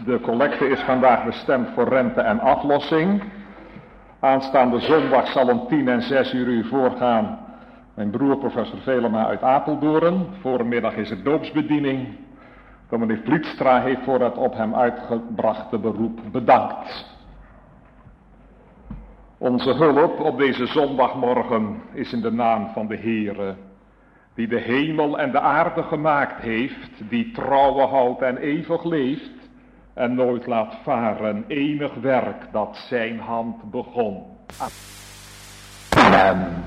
De collecte is vandaag bestemd voor rente en aflossing. Aanstaande zondag zal om 10 en 6 uur u voorgaan mijn broer professor Velema uit Apeldoorn. Voormiddag is er doopsbediening. Dominee Vlietstra heeft voor het op hem uitgebrachte beroep bedankt. Onze hulp op deze zondagmorgen is in de naam van de Heere, die de hemel en de aarde gemaakt heeft, die trouwe houdt en eeuwig leeft en nooit laat varen enig werk dat zijn hand begon. Amen.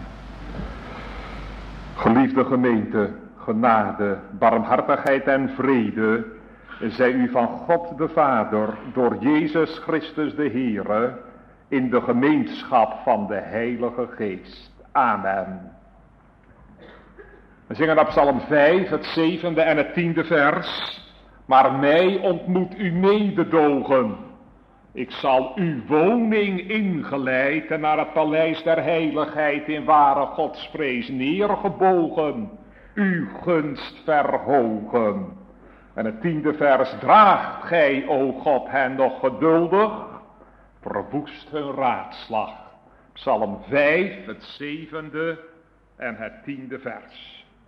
Geliefde gemeente, genade, barmhartigheid en vrede zij u van God de Vader door Jezus Christus de Heere in de gemeenschap van de Heilige Geest. Amen. We zingen op Psalm 5, het 7e en het 10e vers. Maar mij ontmoet u mededogen. Ik zal uw woning ingeleid en naar het paleis der heiligheid in ware godsvrees neergebogen. Uw gunst verhogen. En het 10e vers. Draagt gij, o God, hen nog geduldig. Verwoest hun raadslag. Psalm 5, het 7e en het 10e vers.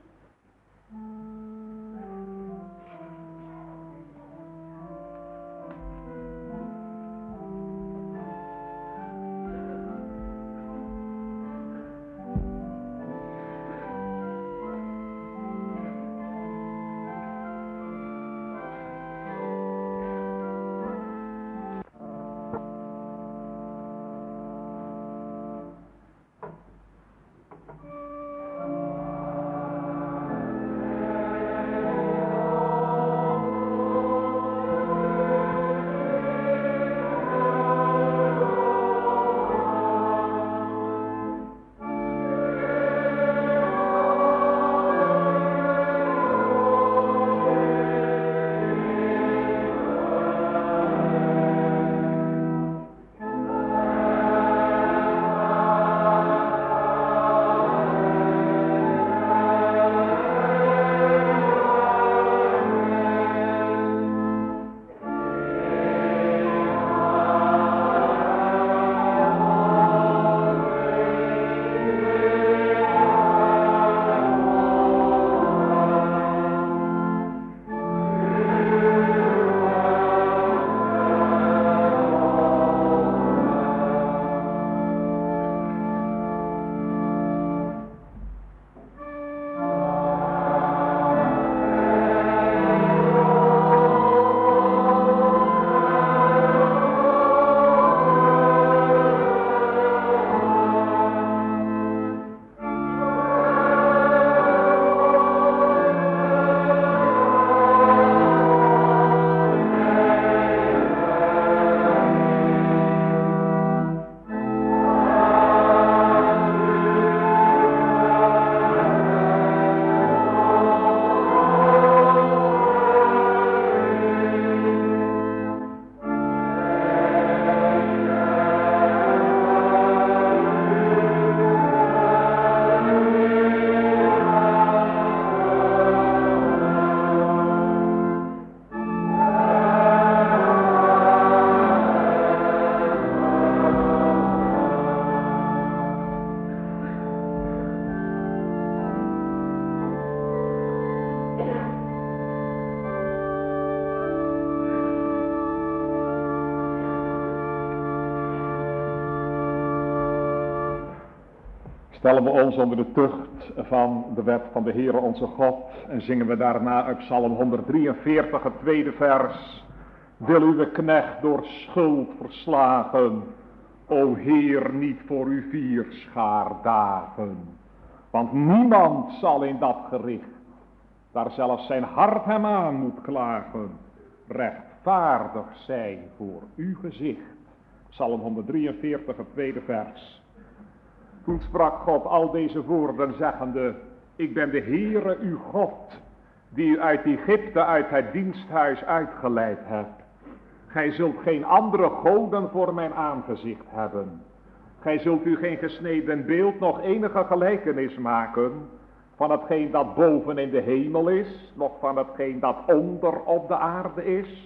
Stellen we ons onder de tucht van de wet van de Heere onze God en zingen we daarna uit Psalm 143 het 2e vers. Wil uw knecht door schuld verslagen, o Heer, niet voor uw vierschaar dagen. Want niemand zal in dat gericht, daar zelfs zijn hart hem aan moet klagen, rechtvaardig zijn voor uw gezicht. Psalm 143 het 2e vers. Toen sprak God al deze woorden zeggende, ik ben de Heere uw God, die u uit Egypte, uit het diensthuis uitgeleid hebt. Gij zult geen andere goden voor mijn aangezicht hebben. Gij zult u geen gesneden beeld, nog enige gelijkenis maken van hetgeen dat boven in de hemel is, nog van hetgeen dat onder op de aarde is,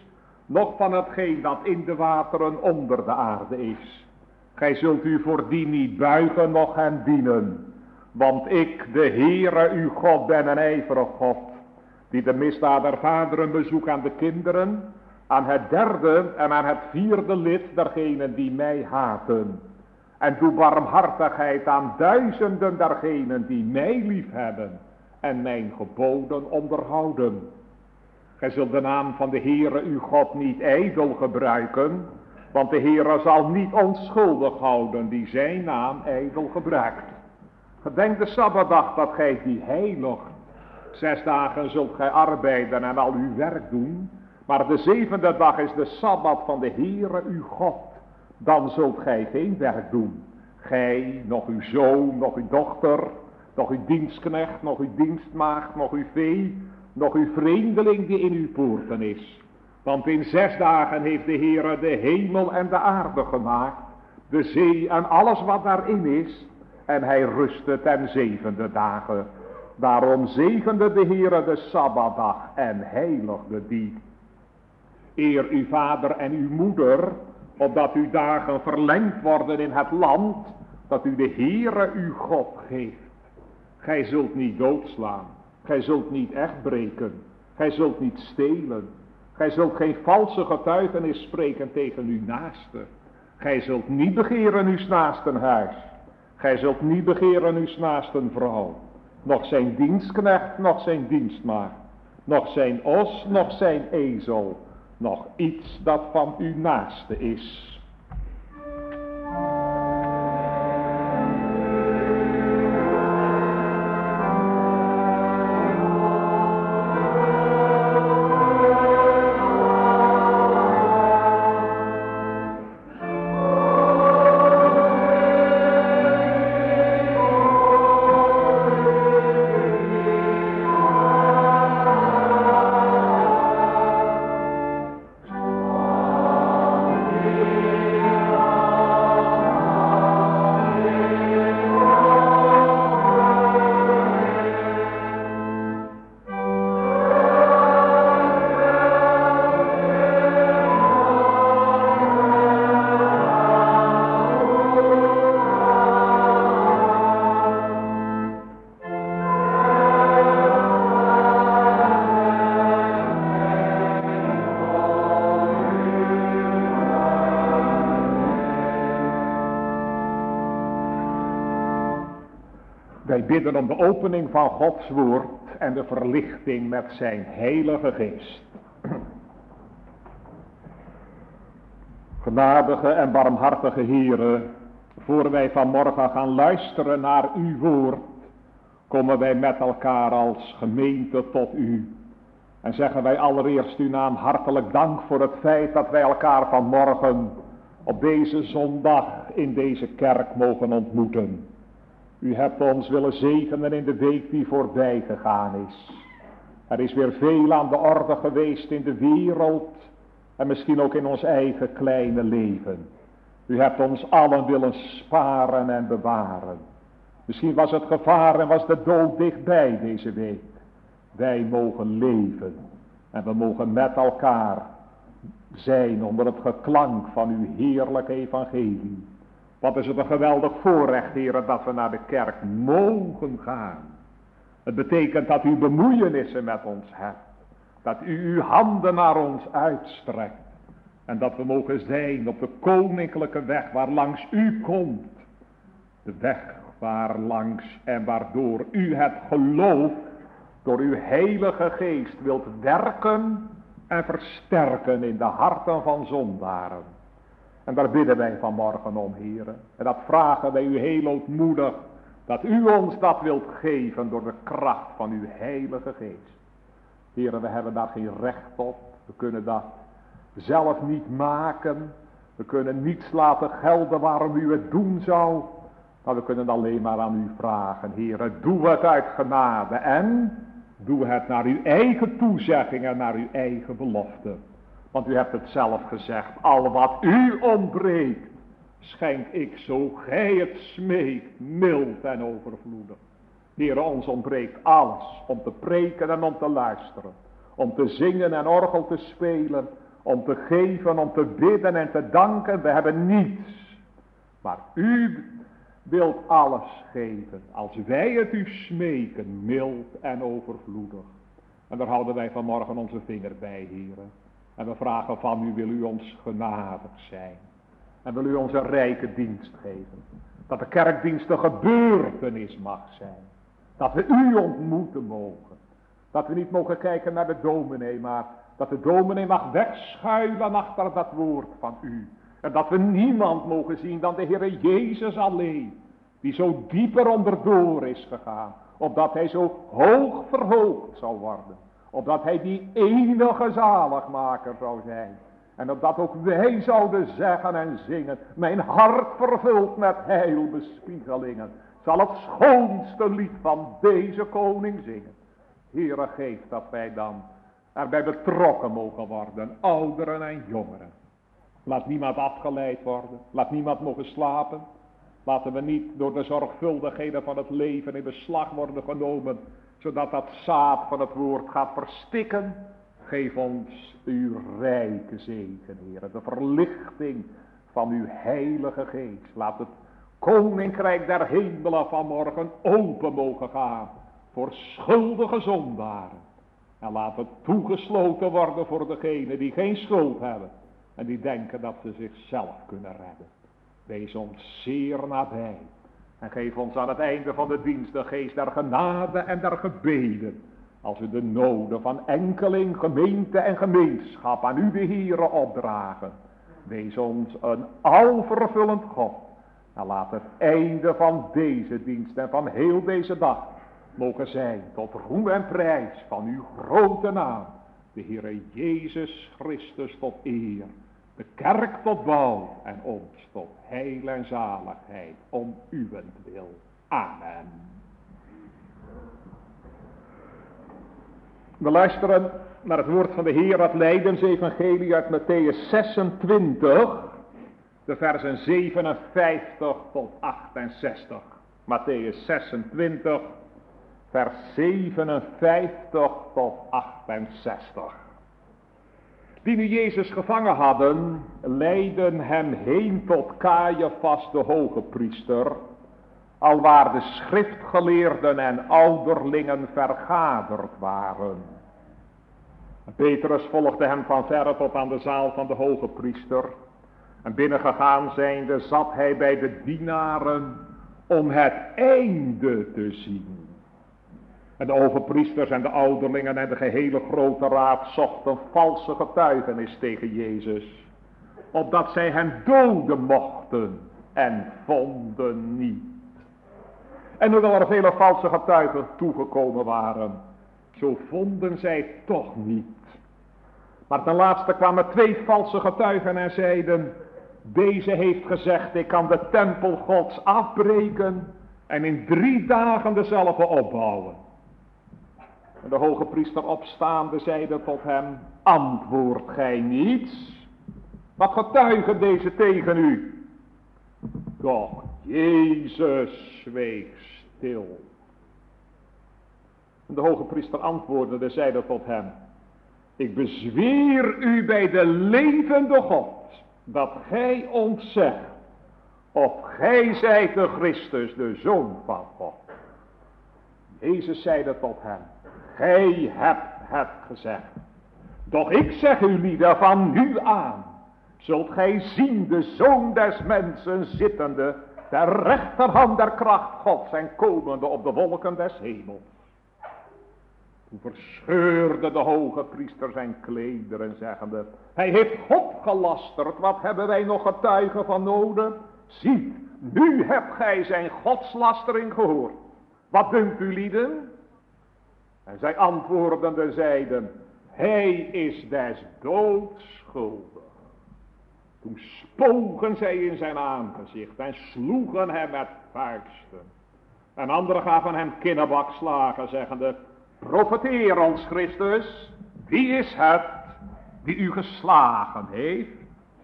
noch van hetgeen dat in de wateren onder de aarde is. Gij zult u voor die niet buigen, noch hen dienen. Want ik, de Heere, uw God, ben een ijverig God, die de misdaad der vaderen bezoekt aan de kinderen, aan het derde en aan het vierde lid dergenen die mij haten. En doe barmhartigheid aan duizenden dergenen die mij liefhebben en mijn geboden onderhouden. Gij zult de naam van de Heere uw God niet ijdel gebruiken, want de Heere zal niet onschuldig houden die zijn naam ijdel gebruikt. Gedenk de Sabbatdag dat gij die heiligt. 6 dagen zult gij arbeiden en al uw werk doen, maar de 7e dag is de Sabbat van de Heere uw God. Dan zult gij geen werk doen. Gij, nog uw zoon, nog uw dochter, nog uw dienstknecht, nog uw dienstmaagd, nog uw vee, nog uw vreemdeling die in uw poorten is. Want in 6 dagen heeft de Heere de hemel en de aarde gemaakt, de zee en alles wat daarin is, en hij rustte ten 7e dagen. Daarom zegende de Heere de Sabbatdag en heiligde die. Eer uw vader en uw moeder, opdat uw dagen verlengd worden in het land, dat u de Heere uw God geeft. Gij zult niet doodslaan, gij zult niet echt breken, gij zult niet stelen, gij zult geen valse getuigenis spreken tegen uw naaste. Gij zult niet begeren uw naasten huis, gij zult niet begeren uw naasten vrouw, nog zijn dienstknecht, nog zijn dienstmaagd, nog zijn os, nog zijn ezel, nog iets dat van uw naaste is. Wij bidden om de opening van Gods woord en de verlichting met zijn heilige geest. Genadige en barmhartige Heere, voor wij vanmorgen gaan luisteren naar uw woord, komen wij met elkaar als gemeente tot u. En zeggen wij allereerst uw naam hartelijk dank voor het feit dat wij elkaar vanmorgen op deze zondag in deze kerk mogen ontmoeten. U hebt ons willen zegenen in de week die voorbij gegaan is. Er is weer veel aan de orde geweest in de wereld en misschien ook in ons eigen kleine leven. U hebt ons allen willen sparen en bewaren. Misschien was het gevaar en was de dood dichtbij deze week. Wij mogen leven en we mogen met elkaar zijn onder het geklank van uw heerlijk evangelie. Wat is het een geweldig voorrecht, Heere, dat we naar de kerk mogen gaan. Het betekent dat u bemoeienissen met ons hebt. Dat u uw handen naar ons uitstrekt. En dat we mogen zijn op de koninklijke weg waar langs u komt. De weg waar langs en waardoor u het geloof door uw heilige geest wilt werken en versterken in de harten van zondaren. En daar bidden wij vanmorgen om, Heere. En dat vragen wij u heel ootmoedig, dat u ons dat wilt geven door de kracht van uw heilige geest. Heere, we hebben daar geen recht op. We kunnen dat zelf niet maken. We kunnen niets laten gelden waarom u het doen zou. Maar we kunnen alleen maar aan u vragen, Heere, doe het uit genade en doe het naar uw eigen toezegging en naar uw eigen belofte. Want u hebt het zelf gezegd, al wat u ontbreekt, schenk ik zo gij het smeekt, mild en overvloedig. Heere, ons ontbreekt alles om te preken en om te luisteren, om te zingen en orgel te spelen, om te geven, om te bidden en te danken. We hebben niets. Maar u wilt alles geven. Als wij het u smeken, mild en overvloedig. En daar houden wij vanmorgen onze vinger bij, heren. En we vragen van u, wil u ons genadig zijn. En wil u ons een rijke dienst geven. Dat de kerkdienst een gebeurtenis mag zijn. Dat we u ontmoeten mogen. Dat we niet mogen kijken naar de dominee, maar dat de dominee mag wegschuilen achter dat woord van u. En dat we niemand mogen zien dan de Heere Jezus alleen. Die zo dieper onderdoor is gegaan. Opdat hij zo hoog verhoogd zal worden. Opdat hij die enige zaligmaker zou zijn. En opdat ook wij zouden zeggen en zingen. Mijn hart vervuld met heilbespiegelingen. Zal het schoonste lied van deze koning zingen. Heere, geef dat wij dan erbij betrokken mogen worden. Ouderen en jongeren. Laat niemand afgeleid worden. Laat niemand mogen slapen. Laten we niet door de zorgvuldigheden van het leven in beslag worden genomen. Zodat dat zaad van het woord gaat verstikken. Geef ons uw rijke zegen, Heer. De verlichting van uw heilige geest. Laat het koninkrijk der hemelen vanmorgen open mogen gaan. Voor schuldige zondaren. En laat het toegesloten worden voor degenen die geen schuld hebben. En die denken dat ze zichzelf kunnen redden. Wees ons zeer nabij. En geef ons aan het einde van de dienst de geest der genade en der gebeden. Als we de noden van enkeling, gemeente en gemeenschap aan u de Heere opdragen. Wees ons een alvervullend God. En laat het einde van deze dienst en van heel deze dag mogen zijn tot roem en prijs van uw grote naam. De Heere Jezus Christus tot eer. De kerk tot bouw en ons tot heil en zaligheid om uwentwil. Amen. We luisteren naar het woord van de Heer uit Lijdensevangelie uit Mattheüs 26, de versen 57 tot 68. Mattheüs 26, vers 57 tot 68. Die nu Jezus gevangen hadden, leidden hem heen tot Caiaphas de hoge priester, alwaar de schriftgeleerden en ouderlingen vergaderd waren. Petrus volgde hem van verre tot aan de zaal van de hoge priester. En binnengegaan zijnde zat hij bij de dienaren om het einde te zien. En de overpriesters en de ouderlingen en de gehele grote raad zochten valse getuigenis tegen Jezus. Opdat zij hem doden mochten en vonden niet. En hoewel er vele valse getuigen toegekomen waren, zo vonden zij toch niet. Maar ten laatste kwamen 2 valse getuigen en zeiden, deze heeft gezegd, ik kan de tempel Gods afbreken en in 3 dagen dezelfde opbouwen. En de hoge priester opstaande zeide tot hem, antwoordt gij niets? Wat getuigen deze tegen u? Doch Jezus zweeg stil. En de hoge priester antwoordde en zeide tot hem, ik bezweer u bij de levende God, dat gij ons zegt, of gij zijt de Christus, de Zoon van God. Jezus zeide tot hem, gij hebt het gezegd. Doch ik zeg u lieden, van nu aan zult gij zien de Zoon des mensen zittende, ter rechterhand der kracht Gods en komende op de wolken des hemels. Toen verscheurde de hoge priester zijn klederen, zeggende, hij heeft God gelasterd, wat hebben wij nog getuigen van nodig? Ziet, nu hebt gij zijn godslastering gehoord. Wat dunkt u lieden? En zij antwoordende zeiden, hij is des doods schuldig. Toen spogen zij in zijn aangezicht en sloegen hem met vuisten. En anderen gaven hem kinnebakslagen, zeggende, profeteer ons Christus, wie is het die u geslagen heeft?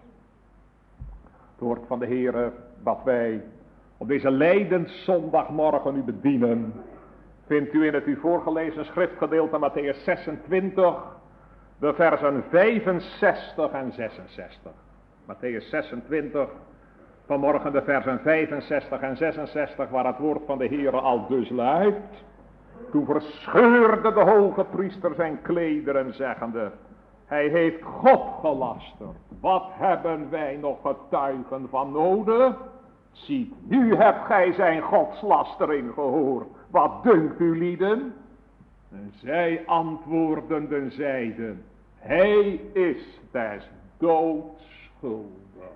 Het woord van de Heere dat wij op deze lijdenszondagmorgen u bedienen, vindt u in het u voorgelezen schriftgedeelte Mattheüs 26, de versen 65 en 66. Mattheüs 26, vanmorgen de versen 65 en 66, waar het woord van de Heere al dus luidt. Toen verscheurde de hoge priester zijn klederen, zeggende: hij heeft God gelasterd. Wat hebben wij nog getuigen van nodig? Ziet, nu hebt gij zijn godslastering gehoord. Wat dunkt u, lieden? En zij antwoordenden zeiden: hij is des doods schuldig.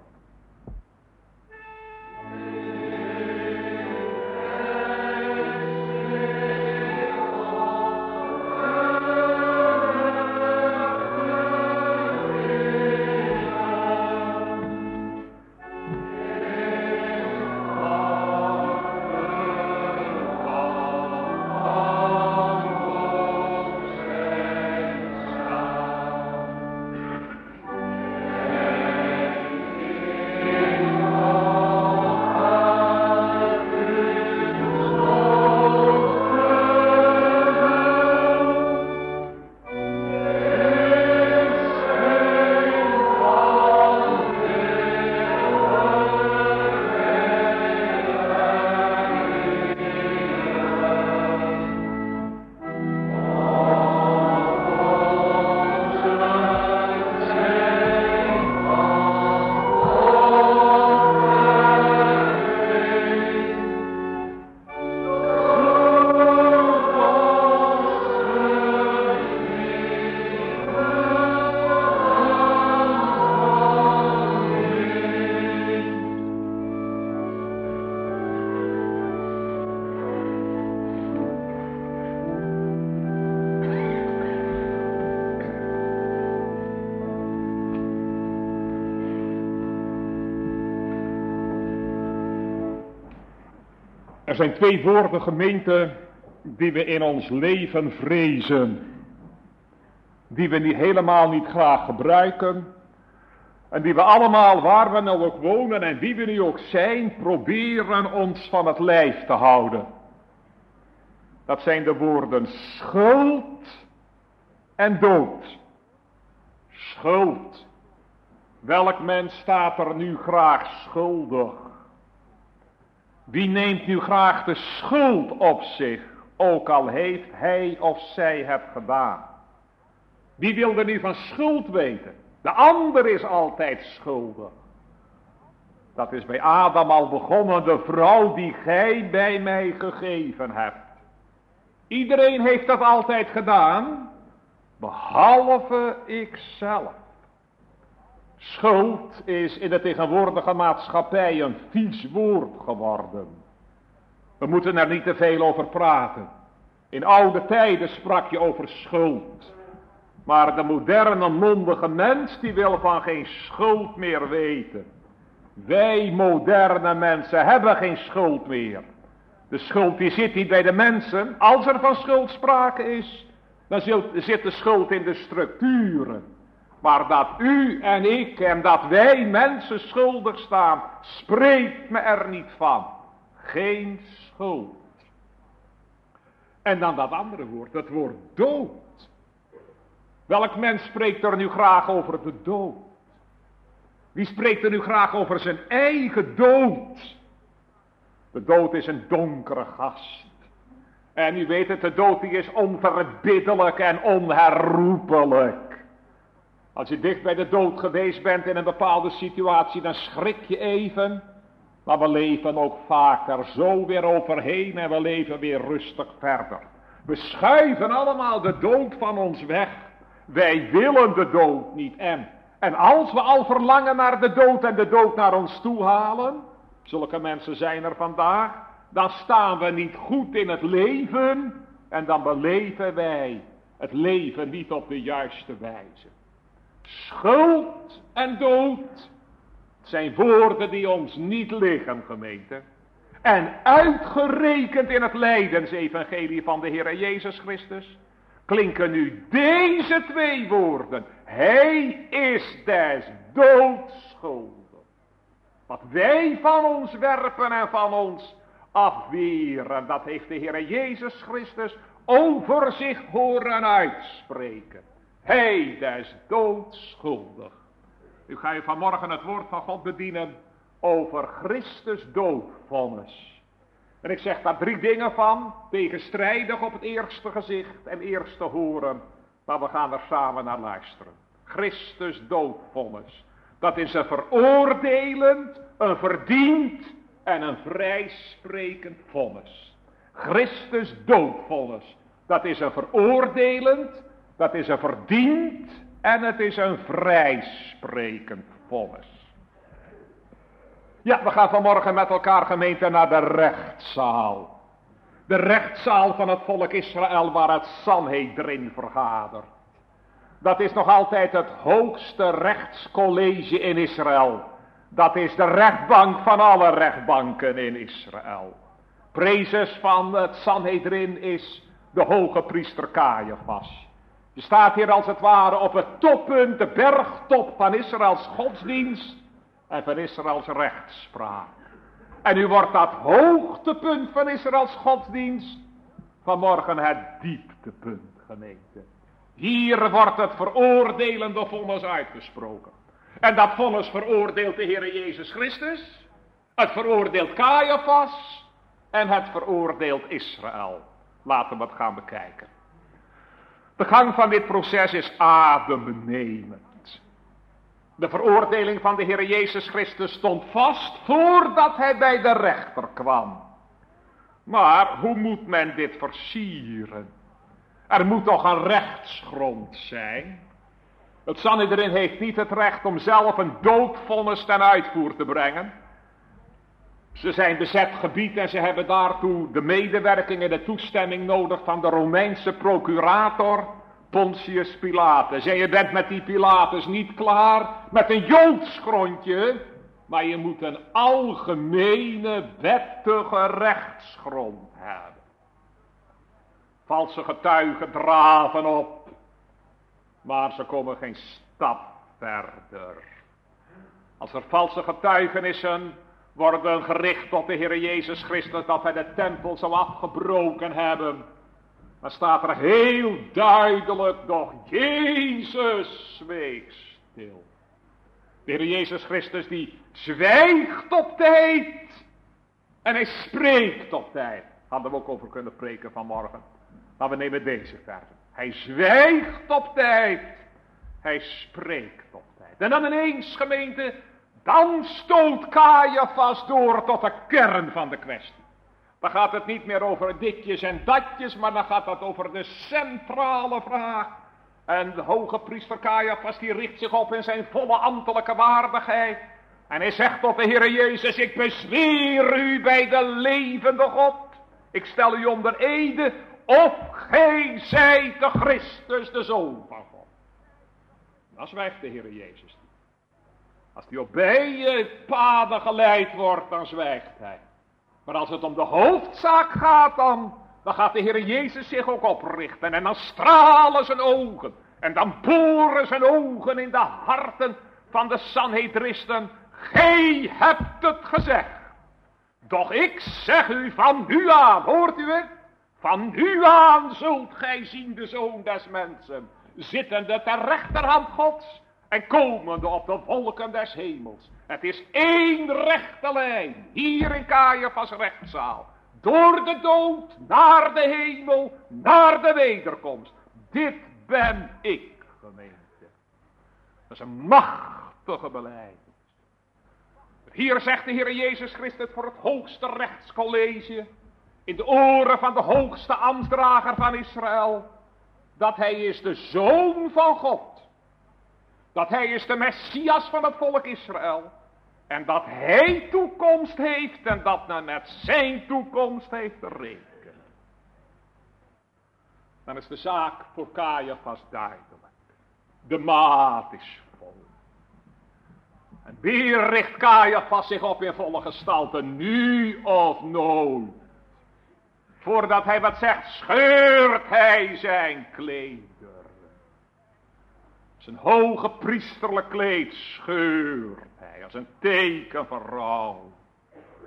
Er zijn twee woorden, gemeente, die we in ons leven vrezen. Die we helemaal niet graag gebruiken. En die we allemaal, waar we nou ook wonen en wie we nu ook zijn, proberen ons van het lijf te houden. Dat zijn de woorden schuld en dood. Schuld. Welk mens staat er nu graag schuldig? Wie neemt nu graag de schuld op zich, ook al heeft hij of zij het gedaan? Wie wil er nu van schuld weten? De ander is altijd schuldig. Dat is bij Adam al begonnen, de vrouw die gij bij mij gegeven hebt. Iedereen heeft dat altijd gedaan, behalve ikzelf. Schuld is in de tegenwoordige maatschappij een vies woord geworden. We moeten er niet te veel over praten. In oude tijden sprak je over schuld. Maar de moderne mondige mens die wil van geen schuld meer weten. Wij moderne mensen hebben geen schuld meer. De schuld die zit niet bij de mensen. Als er van schuld sprake is, dan zit de schuld in de structuren. Maar dat u en ik en dat wij mensen schuldig staan, spreekt me er niet van. Geen schuld. En dan dat andere woord, het woord dood. Welk mens spreekt er nu graag over de dood? Wie spreekt er nu graag over zijn eigen dood? De dood is een donkere gast. En u weet het, de dood die is onverbiddelijk en onherroepelijk. Als je dicht bij de dood geweest bent in een bepaalde situatie, dan schrik je even. Maar we leven ook vaak er zo weer overheen en we leven weer rustig verder. We schuiven allemaal de dood van ons weg. Wij willen de dood niet. En als we al verlangen naar de dood en de dood naar ons toe halen, zulke mensen zijn er vandaag, dan staan we niet goed in het leven en dan beleven wij het leven niet op de juiste wijze. Schuld en dood zijn woorden die ons niet liggen, gemeente. En uitgerekend in het lijdensevangelie van de Heer Jezus Christus klinken nu deze twee woorden. Hij is des doods schuldig. Wat wij van ons werpen en van ons afweren, dat heeft de Heer Jezus Christus over zich horen uitspreken. Hij des doodschuldig. Nu ga je vanmorgen het woord van God bedienen over Christus doodvonnis. En ik zeg daar 3 dingen van, tegenstrijdig op het eerste gezicht en eerste horen. Maar we gaan er samen naar luisteren. Christus doodvonnis. Dat is een veroordelend, een verdiend en een vrijsprekend vonnis. Christus doodvonnis. Dat is een veroordelend, dat is een verdiend en het is een vrijsprekend vonnis. Ja, we gaan vanmorgen met elkaar, gemeente, naar de rechtszaal. De rechtszaal van het volk Israël, waar het Sanhedrin vergadert. Dat is nog altijd het hoogste rechtscollege in Israël. Dat is de rechtbank van alle rechtbanken in Israël. Prezes van het Sanhedrin is de hoge priester Caiaphas. Je staat hier als het ware op het toppunt, de bergtop van Israëls godsdienst en van Israëls rechtspraak. En nu wordt dat hoogtepunt van Israëls godsdienst vanmorgen het dieptepunt, gemeente. Hier wordt het veroordelende vonnis uitgesproken. En dat vonnis veroordeelt de Heer Jezus Christus. Het veroordeelt Caiaphas. En het veroordeelt Israël. Laten we het gaan bekijken. De gang van dit proces is adembenemend. De veroordeling van de Heer Jezus Christus stond vast voordat hij bij de rechter kwam. Maar hoe moet men dit versieren? Er moet toch een rechtsgrond zijn. Het Sanhedrin heeft niet het recht om zelf een doodvonnis ten uitvoer te brengen. Ze zijn bezet gebied en ze hebben daartoe de medewerking en de toestemming nodig van de Romeinse procurator Pontius Pilatus. En je bent met die Pilatus niet klaar met een Joods grondje, maar je moet een algemene wettige rechtsgrond hebben. Valse getuigen draven op, maar ze komen geen stap verder. Als er valse getuigenissen worden gericht tot de Heer Jezus Christus dat hij de tempel zou afgebroken hebben, dan staat er heel duidelijk, doch Jezus zweeg stil. De Heer Jezus Christus die zwijgt op tijd en hij spreekt op tijd. Hadden we ook over kunnen preken vanmorgen. Maar we nemen deze versen. Hij zwijgt op tijd. Hij spreekt op tijd. En dan ineens, gemeente, dan stoot Caiaphas door tot de kern van de kwestie. Dan gaat het niet meer over ditjes en datjes, maar dan gaat het over de centrale vraag. En de hoge priester Caiaphas die richt zich op in zijn volle ambtelijke waardigheid. En hij zegt tot de Heer Jezus, ik bezweer u bij de levende God. Ik stel u onder ede, of gij zijt de Christus, de Zoon van God. Dan zwijgt de Heer Jezus. Als hij op beide paden geleid wordt, dan zwijgt hij. Maar als het om de hoofdzaak gaat, dan gaat de Heer Jezus zich ook oprichten. En dan stralen zijn ogen. En dan boren zijn ogen in de harten van de Sanhedristen. Gij hebt het gezegd. Doch ik zeg u van nu aan, hoort u het? Van nu aan zult gij zien de Zoon des Mensen, zittende ter rechterhand Gods en komende op de wolken des hemels. Het is één rechte lijn, hier in Caiaphas rechtszaal. Door de dood, naar de hemel, naar de wederkomst. Dit ben ik, gemeente. Dat is een machtige belijdenis. Hier zegt de Heer Jezus Christus voor het hoogste rechtscollege, in de oren van de hoogste ambtsdrager van Israël, dat hij is de Zoon van God. Dat hij is de Messias van het volk Israël. En dat hij toekomst heeft en dat men met zijn toekomst heeft te rekenen. Dan is de zaak voor Caiaphas duidelijk. De maat is vol. En weer richt Caiaphas zich op in volle gestalte, nu of nooit. Voordat hij wat zegt, scheurt hij zijn kleder. Zijn hoge priesterlijk kleed scheurt hij als een teken van rouw.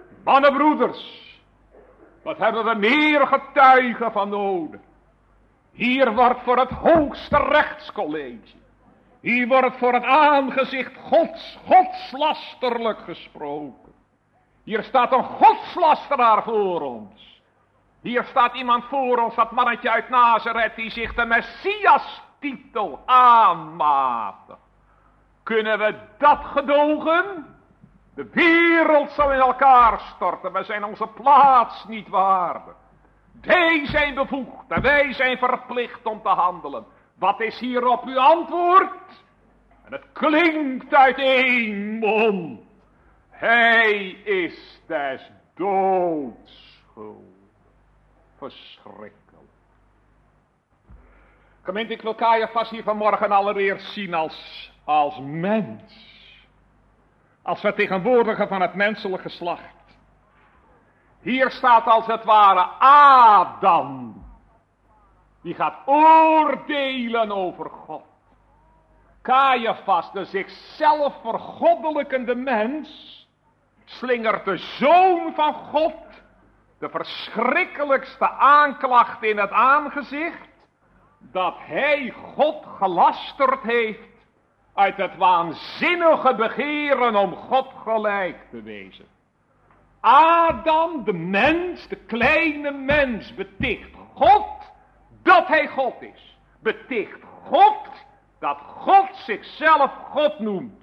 Mannenbroeders, wat hebben we meer getuigen van nodig? Hier wordt voor het hoogste rechtscollege. Hier wordt voor het aangezicht Gods, godslasterlijk gesproken. Hier staat een godslasteraar voor ons. Hier staat iemand voor ons, dat mannetje uit Nazareth, die zich de Messias-titel aanmatigt. Kunnen we dat gedogen? De wereld zal in elkaar storten, we zijn onze plaats niet waardig. Wij zijn bevoegd en wij zijn verplicht om te handelen. Wat is hierop uw antwoord? En het klinkt uit één mond. Hij is des doods schuldig. Verschrikkelijk. Gemeente, ik wil Caiaphas hier vanmorgen allereerst zien als mens. Als vertegenwoordiger van het menselijk geslacht. Hier staat als het ware Adam. Die gaat oordelen over God. Caiaphas, de zichzelf vergoddelijkende mens, slingert de Zoon van God de verschrikkelijkste aanklacht in het aangezicht, dat hij God gelasterd heeft uit het waanzinnige begeren om God gelijk te wezen. Adam, de mens, de kleine mens, beticht God dat hij God is. Beticht God dat God zichzelf God noemt.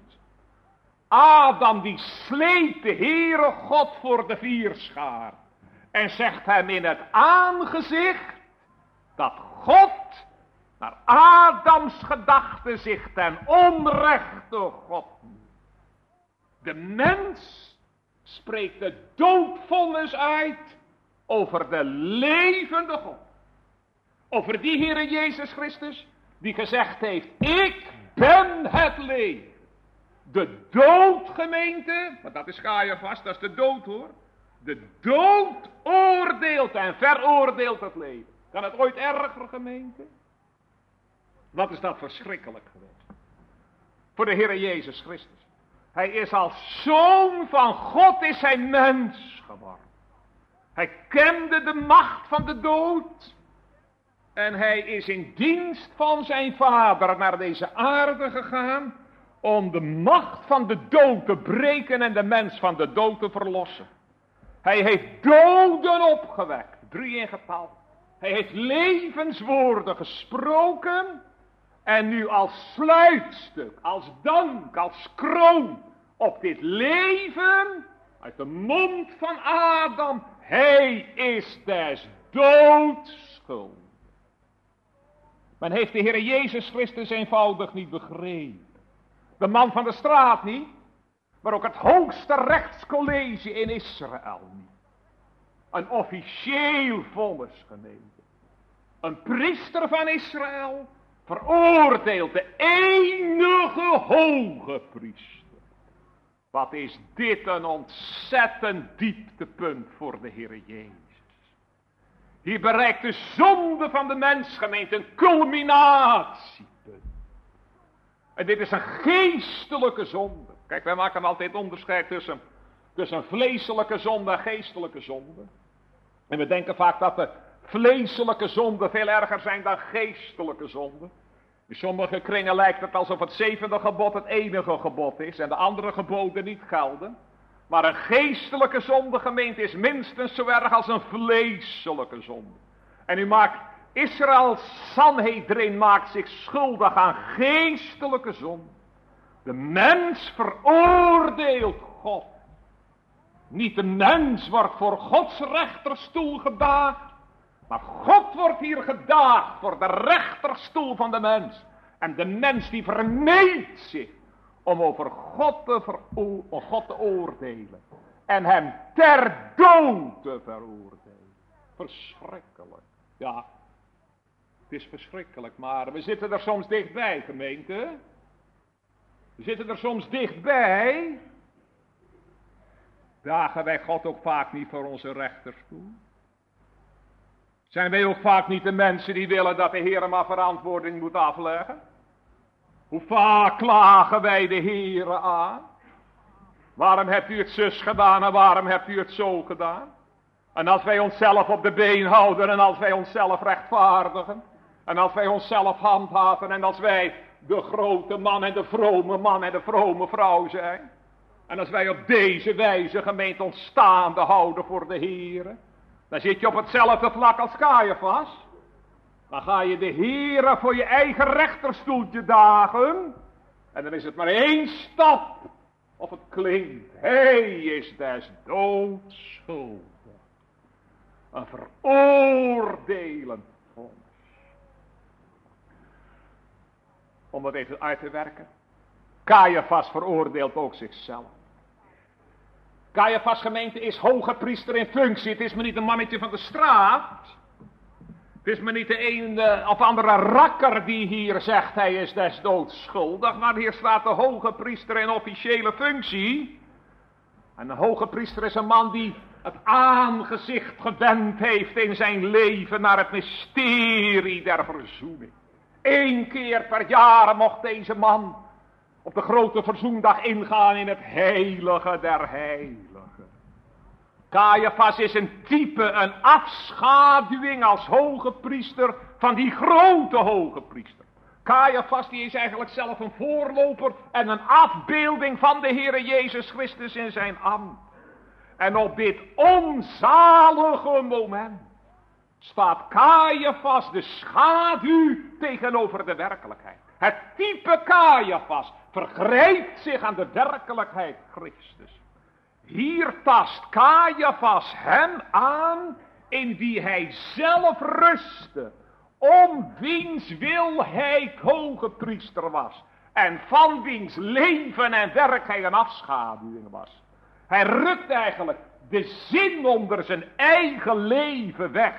Adam die sleept de Heere God voor de vierschaar en zegt hem in het aangezicht dat God naar Adams gedachte zich ten onrechte God noemt. De mens spreekt de doodvonnis uit over de levende God. Over die Heere Jezus Christus die gezegd heeft, ik ben het leven. De dood, gemeente, want dat is Caiaphas, dat is de dood hoor. De dood oordeelt en veroordeelt het leven. Kan het ooit erger, gemeente? Wat is dat verschrikkelijk geweest. Voor de Heere Jezus Christus. Hij is als zoon van God is hij mens geworden. Hij kende de macht van de dood. En hij is in dienst van zijn vader naar deze aarde gegaan om de macht van de dood te breken en de mens van de dood te verlossen. Hij heeft doden opgewekt, 3 in getal. Hij heeft levenswoorden gesproken en nu als sluitstuk, als dank, als kroon op dit leven uit de mond van Adam, hij is des doods schuldig. Men heeft de Heer Jezus Christus eenvoudig niet begrepen. De man van de straat niet, maar ook het hoogste rechtscollege in Israël niet. Een officieel vonnis, gemeente. Een priester van Israël veroordeelt de enige hoge priester. Wat is dit een ontzettend dieptepunt voor de Heer Jezus. Hier bereikt de zonde van de mensgemeente een culminatiepunt. En dit is een geestelijke zonde. Kijk, wij maken altijd onderscheid tussen vleeselijke zonde en geestelijke zonde. En we denken vaak dat de vleeselijke zonden veel erger zijn dan geestelijke zonden. In sommige kringen lijkt het alsof het 7e gebod het enige gebod is en de andere geboden niet gelden. Maar een geestelijke zonde, gemeente, is minstens zo erg als een vleeselijke zonde. En u maakt, Israëls Sanhedrin maakt zich schuldig aan geestelijke zonde. De mens veroordeelt God. Niet de mens wordt voor Gods rechterstoel gedaagd. Maar God wordt hier gedaagd voor de rechterstoel van de mens. En de mens die vermeet zich om over God te oordelen. En hem ter dood te veroordelen. Verschrikkelijk. Ja, het is verschrikkelijk, maar we zitten er soms dichtbij, gemeente. We zitten er soms dichtbij. Dagen wij God ook vaak niet voor onze rechterstoel? Zijn wij ook vaak niet de mensen die willen dat de Heer maar verantwoording moet afleggen? Hoe vaak klagen wij de Heer aan? Waarom hebt u het zus gedaan en waarom hebt u het zo gedaan? En als wij onszelf op de been houden en als wij onszelf rechtvaardigen, En als wij onszelf handhaven en als wij de grote man en de vrome vrouw zijn. En als wij op deze wijze gemeente ons staande houden voor de Heere. Dan zit je op hetzelfde vlak als Caiaphas. Dan ga je de Heere voor je eigen rechterstoeltje dagen. En dan is het maar één stap. Of het klinkt, hij is des doods schuldig. Een veroordelend vonnis. Om dat even uit te werken. Caiaphas veroordeelt ook zichzelf. Caiaphas gemeente is hoge priester in functie. Het is maar niet een mannetje van de straat. Het is maar niet de een of andere rakker die hier zegt hij is des doods schuldig. Maar hier staat de hoge priester in officiële functie. En een hoge priester is een man die het aangezicht gewend heeft in zijn leven naar het mysterie der verzoening. 1 keer per jaar mocht deze man op de grote verzoendag ingaan in het heilige der heiligen. Caiaphas is een type, een afschaduwing als hoge priester van die grote hoge priester. Caiaphas die is eigenlijk zelf een voorloper en een afbeelding van de Heere Jezus Christus in zijn ambt. En op dit onzalige moment staat Caiaphas de schaduw tegenover de werkelijkheid. Het type Caiaphas vergrijpt zich aan de werkelijkheid Christus. Hier tast Caiaphas hem aan in wie hij zelf rustte, om wiens wil hij hoge priester was en van wiens leven en werk hij een afschaduwing was. Hij rukt eigenlijk de zin onder zijn eigen leven weg.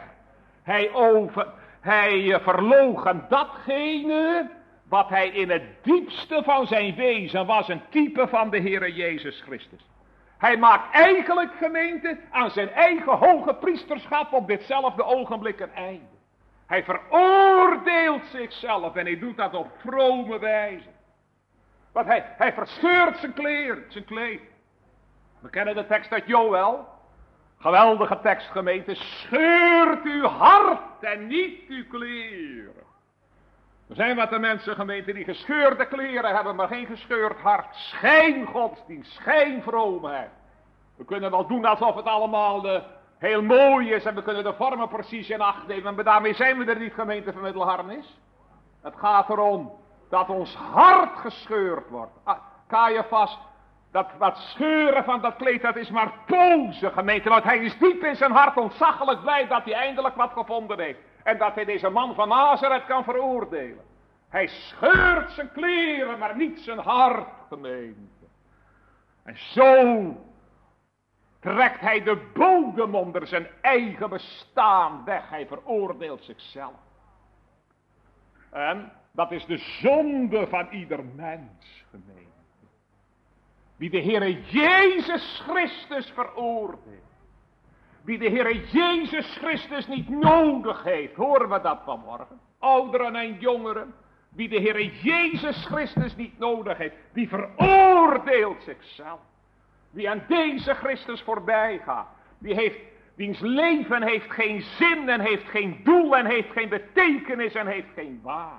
Hij verloochent datgene wat hij in het diepste van zijn wezen was, een type van de Heere Jezus Christus. Hij maakt eigenlijk, gemeente, aan zijn eigen hoge priesterschap op ditzelfde ogenblik een einde. Hij veroordeelt zichzelf en hij doet dat op vrome wijze. Want hij verscheurt zijn kleed. We kennen de tekst uit Joël. Geweldige tekst, gemeente. Scheurt uw hart en niet uw kleren. Er zijn wat de mensen, gemeente, die gescheurde kleren hebben, maar geen gescheurd hart. Schijngodsdienst, schijnvroomheid. We kunnen wel doen alsof het allemaal heel mooi is en we kunnen de vormen precies in acht nemen. Maar daarmee zijn we er niet, gemeente van Middelharnis. Het gaat erom dat ons hart gescheurd wordt. Caiaphas, dat scheuren van dat kleed, dat is maar pose, gemeente. Want hij is diep in zijn hart ontzaglijk blij dat hij eindelijk wat gevonden heeft. En dat hij deze man van Nazareth kan veroordelen. Hij scheurt zijn kleren, maar niet zijn hart, gemeente. En zo trekt hij de bodem onder zijn eigen bestaan weg. Hij veroordeelt zichzelf. En dat is de zonde van ieder mens, gemeente. Wie de Heere Jezus Christus veroordeelt. Wie de Heere Jezus Christus niet nodig heeft. Horen we dat vanmorgen? Ouderen en jongeren. Wie de Heere Jezus Christus niet nodig heeft. Die veroordeelt zichzelf. Wie aan deze Christus voorbij gaat. Wiens leven heeft geen zin en heeft geen doel en heeft geen betekenis en heeft geen waarde.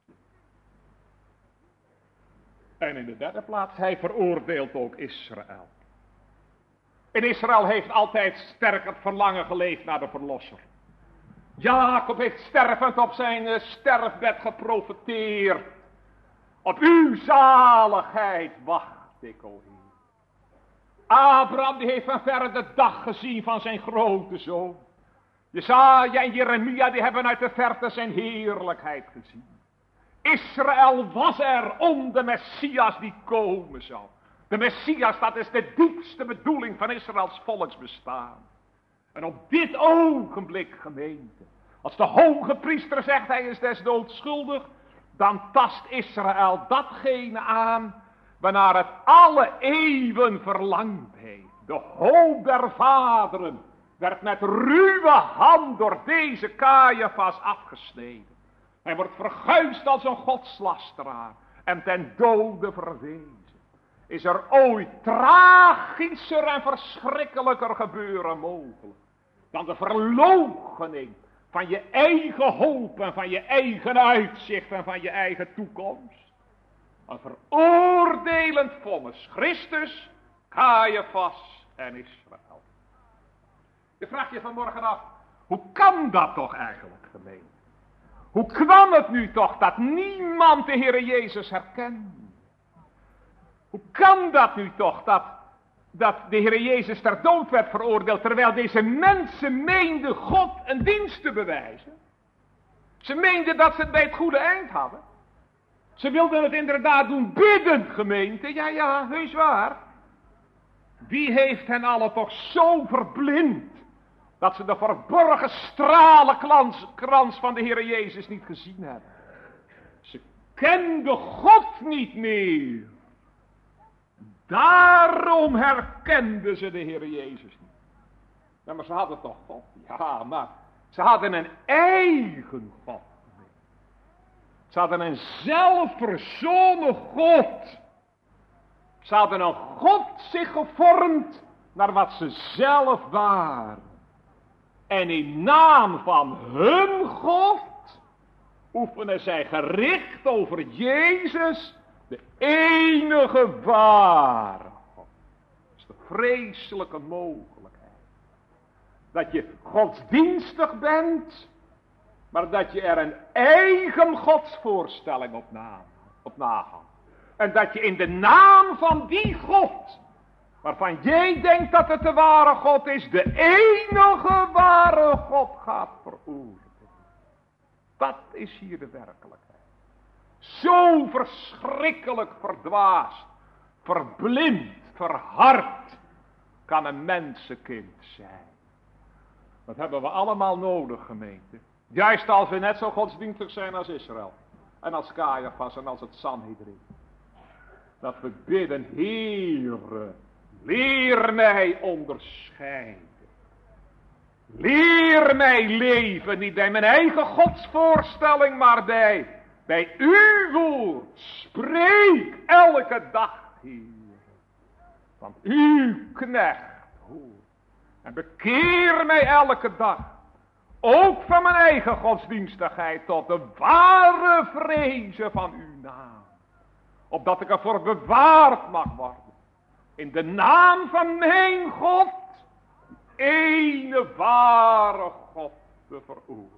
En in de derde plaats, hij veroordeelt ook Israël. In Israël heeft altijd sterk het verlangen geleefd naar de verlosser. Jacob heeft stervend op zijn sterfbed geprofeteerd. Op uw zaligheid wacht ik, o Heer. Abraham die heeft van verre de dag gezien van zijn grote zoon. Jesaja en Jeremia die hebben uit de verte zijn heerlijkheid gezien. Israël was er om de Messias die komen zou. De Messias, dat is de diepste bedoeling van Israëls volksbestaan. En op dit ogenblik, gemeente, als de hoge priester zegt hij is des doods schuldig, dan tast Israël datgene aan waarnaar het alle eeuwen verlangd heeft. De hoop der vaderen werd met ruwe hand door deze Caiaphas afgesneden. Hij wordt verguisd als een godslasteraar en ten dode verwezen. Is er ooit tragischer en verschrikkelijker gebeuren mogelijk dan de verloochening van je eigen hoop en van je eigen uitzicht en van je eigen toekomst. Een veroordelend vonnis. Christus, Caiaphas en Israël. Je vraagt je vanmorgen af, hoe kan dat toch eigenlijk, gemeente? Hoe kwam het nu toch dat niemand de Heere Jezus herkende? Hoe kan dat nu toch dat de Heere Jezus ter dood werd veroordeeld, terwijl deze mensen meenden God een dienst te bewijzen? Ze meenden dat ze het bij het goede eind hadden. Ze wilden het inderdaad doen bidden, gemeente. Ja, heus waar. Wie heeft hen allen toch zo verblind, dat ze de verborgen stralenkrans van de Heere Jezus niet gezien hebben? Ze kenden God niet meer. Daarom herkenden ze de Heere Jezus niet. Ja, maar ze hadden toch God? Ja, maar ze hadden een eigen God. Ze hadden een zelfverzonnen God. Ze hadden een God zich gevormd naar wat ze zelf waren. En in naam van hun God oefenen zij gericht over Jezus, de enige ware God. Dat is de vreselijke mogelijkheid. Dat je godsdienstig bent, maar dat je er een eigen godsvoorstelling op nagaat. En dat je in de naam van die God, waarvan jij denkt dat het de ware God is, de enige ware God gaat veroordelen. Dat is hier de werkelijkheid. Zo verschrikkelijk verdwaasd, verblind, verhard kan een mensenkind zijn. Dat hebben we allemaal nodig, gemeente. Juist als we net zo godsdienstig zijn als Israël. En als Caiaphas en als het Sanhedrin. Dat we bidden, Heere, leer mij onderscheiden. Leer mij leven, niet bij mijn eigen godsvoorstelling, maar bij uw woord. Spreek elke dag, Heer. Want uw knecht hoort. En bekeer mij elke dag. Ook van mijn eigen godsdienstigheid tot de ware vrezen van uw naam. Opdat ik ervoor bewaard mag worden. In de naam van mijn God. Ene ware God te veroordelen.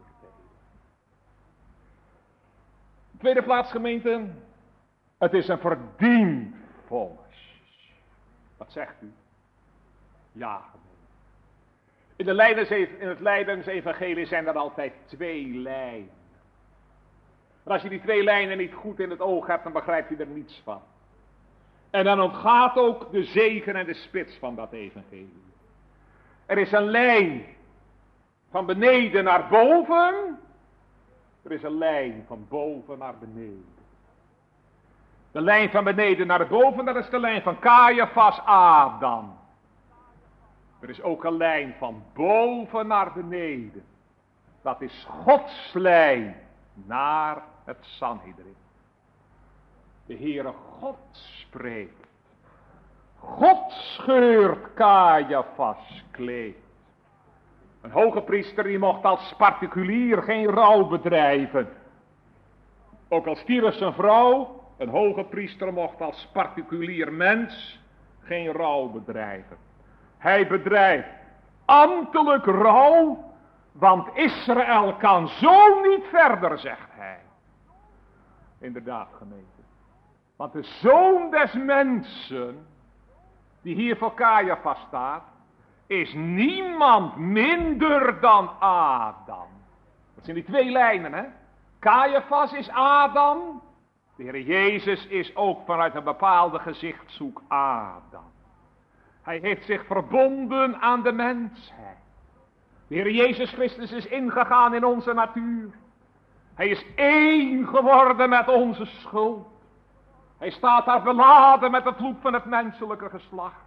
Tweede plaats, gemeente. Het is een verdiend vonnis. Wat zegt u? Ja, gemeente. In het Lijdensevangelie zijn er altijd twee lijnen. Maar als je die twee lijnen niet goed in het oog hebt, dan begrijp je er niets van. En dan ontgaat ook de zegen en de spits van dat evangelie. Er is een lijn van beneden naar boven. Er is een lijn van boven naar beneden. De lijn van beneden naar boven, dat is de lijn van Caiaphas Adam. Er is ook een lijn van boven naar beneden. Dat is Gods lijn naar het Sanhedrin. De Heere God spreekt. God scheurt Caiaphas kleed. Een hoge priester die mocht als particulier geen rouw bedrijven. Ook al stierf zijn vrouw, een hoge priester mocht als particulier mens geen rouw bedrijven. Hij bedrijft ambtelijk rouw, want Israël kan zo niet verder, zegt hij. Inderdaad, gemeente. Want de zoon des mensen, die hier voor Caiaphas staat, is niemand minder dan Adam. Dat zijn die twee lijnen, hè. Caiaphas is Adam. De Heer Jezus is ook vanuit een bepaalde gezichtshoek Adam. Hij heeft zich verbonden aan de mensheid. De Heer Jezus Christus is ingegaan in onze natuur. Hij is één geworden met onze schuld. Hij staat daar beladen met de vloek van het menselijke geslacht.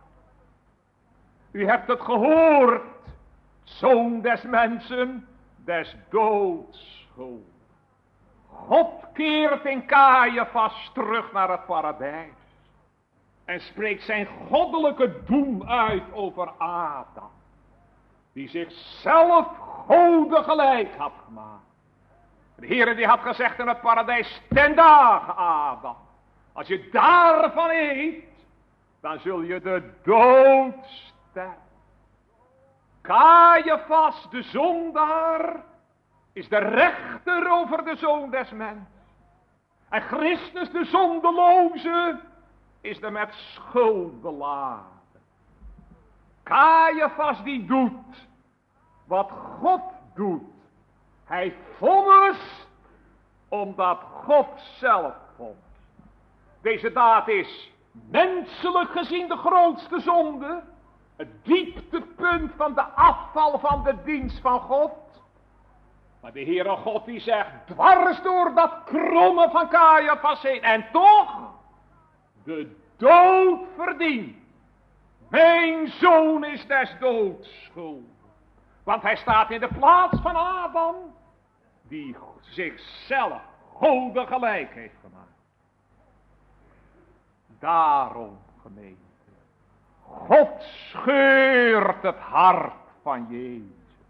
U hebt het gehoord, zoon des mensen, des doods schuld. God keert in Caiaphas terug naar het paradijs. En spreekt zijn goddelijke doem uit over Adam. Die zichzelf goden gelijk had gemaakt. De Heere die had gezegd in het paradijs, ten dagen Adam, als je daarvan eet, dan zul je de dood sterven. Caiaphas, de zondaar, is de rechter over de zoon des mens. En Christus, de zondeloze, is de met schuld beladen. Caiaphas die doet wat God doet. Hij vonnis omdat God zelf vonnis. Deze daad is menselijk gezien de grootste zonde. Het dieptepunt van de afval van de dienst van God. Maar de Heere God die zegt, dwars door dat kromme van Caiaphas heen. En toch de dood verdient. Mijn zoon is des doods schuldig. Want hij staat in de plaats van Adam, die zichzelf goden gelijk heeft gemaakt. Daarom, gemeente, God scheurt het hart van Jezus.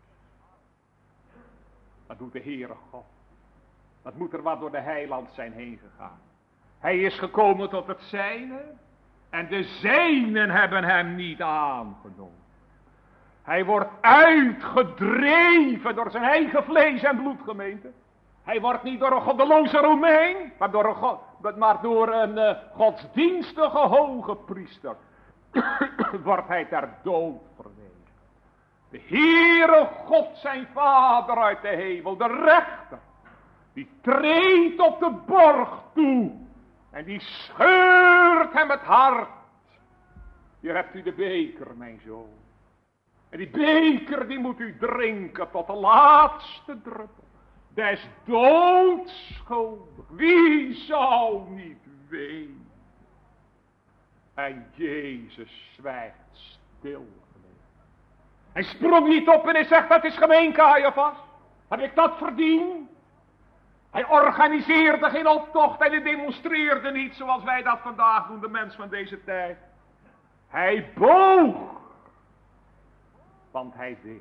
Dat doet de Heere God. Dat moet er wat door de heiland zijn heen gegaan. Hij is gekomen tot het zijne en de zijnen hebben hem niet aangenomen. Hij wordt uitgedreven door zijn eigen vlees en bloed, gemeente. Hij wordt niet door een goddeloze Romein, maar door een godsdienstige hoge priester wordt hij ter dood verwezen. De Heere God zijn Vader uit de hemel, de rechter, die treedt op de borg toe en die scheurt hem het hart. Hier hebt u de beker, mijn zoon. En die beker die moet u drinken tot de laatste druppel. Des doods schuldig. Wie zou niet weten? En Jezus zwijgt stil. Hij sprong niet op en hij zegt, dat is gemeen, Caiaphas. Heb ik dat verdiend? Hij organiseerde geen optocht en hij demonstreerde niet zoals wij dat vandaag doen, de mens van deze tijd. Hij boog. Want hij wist.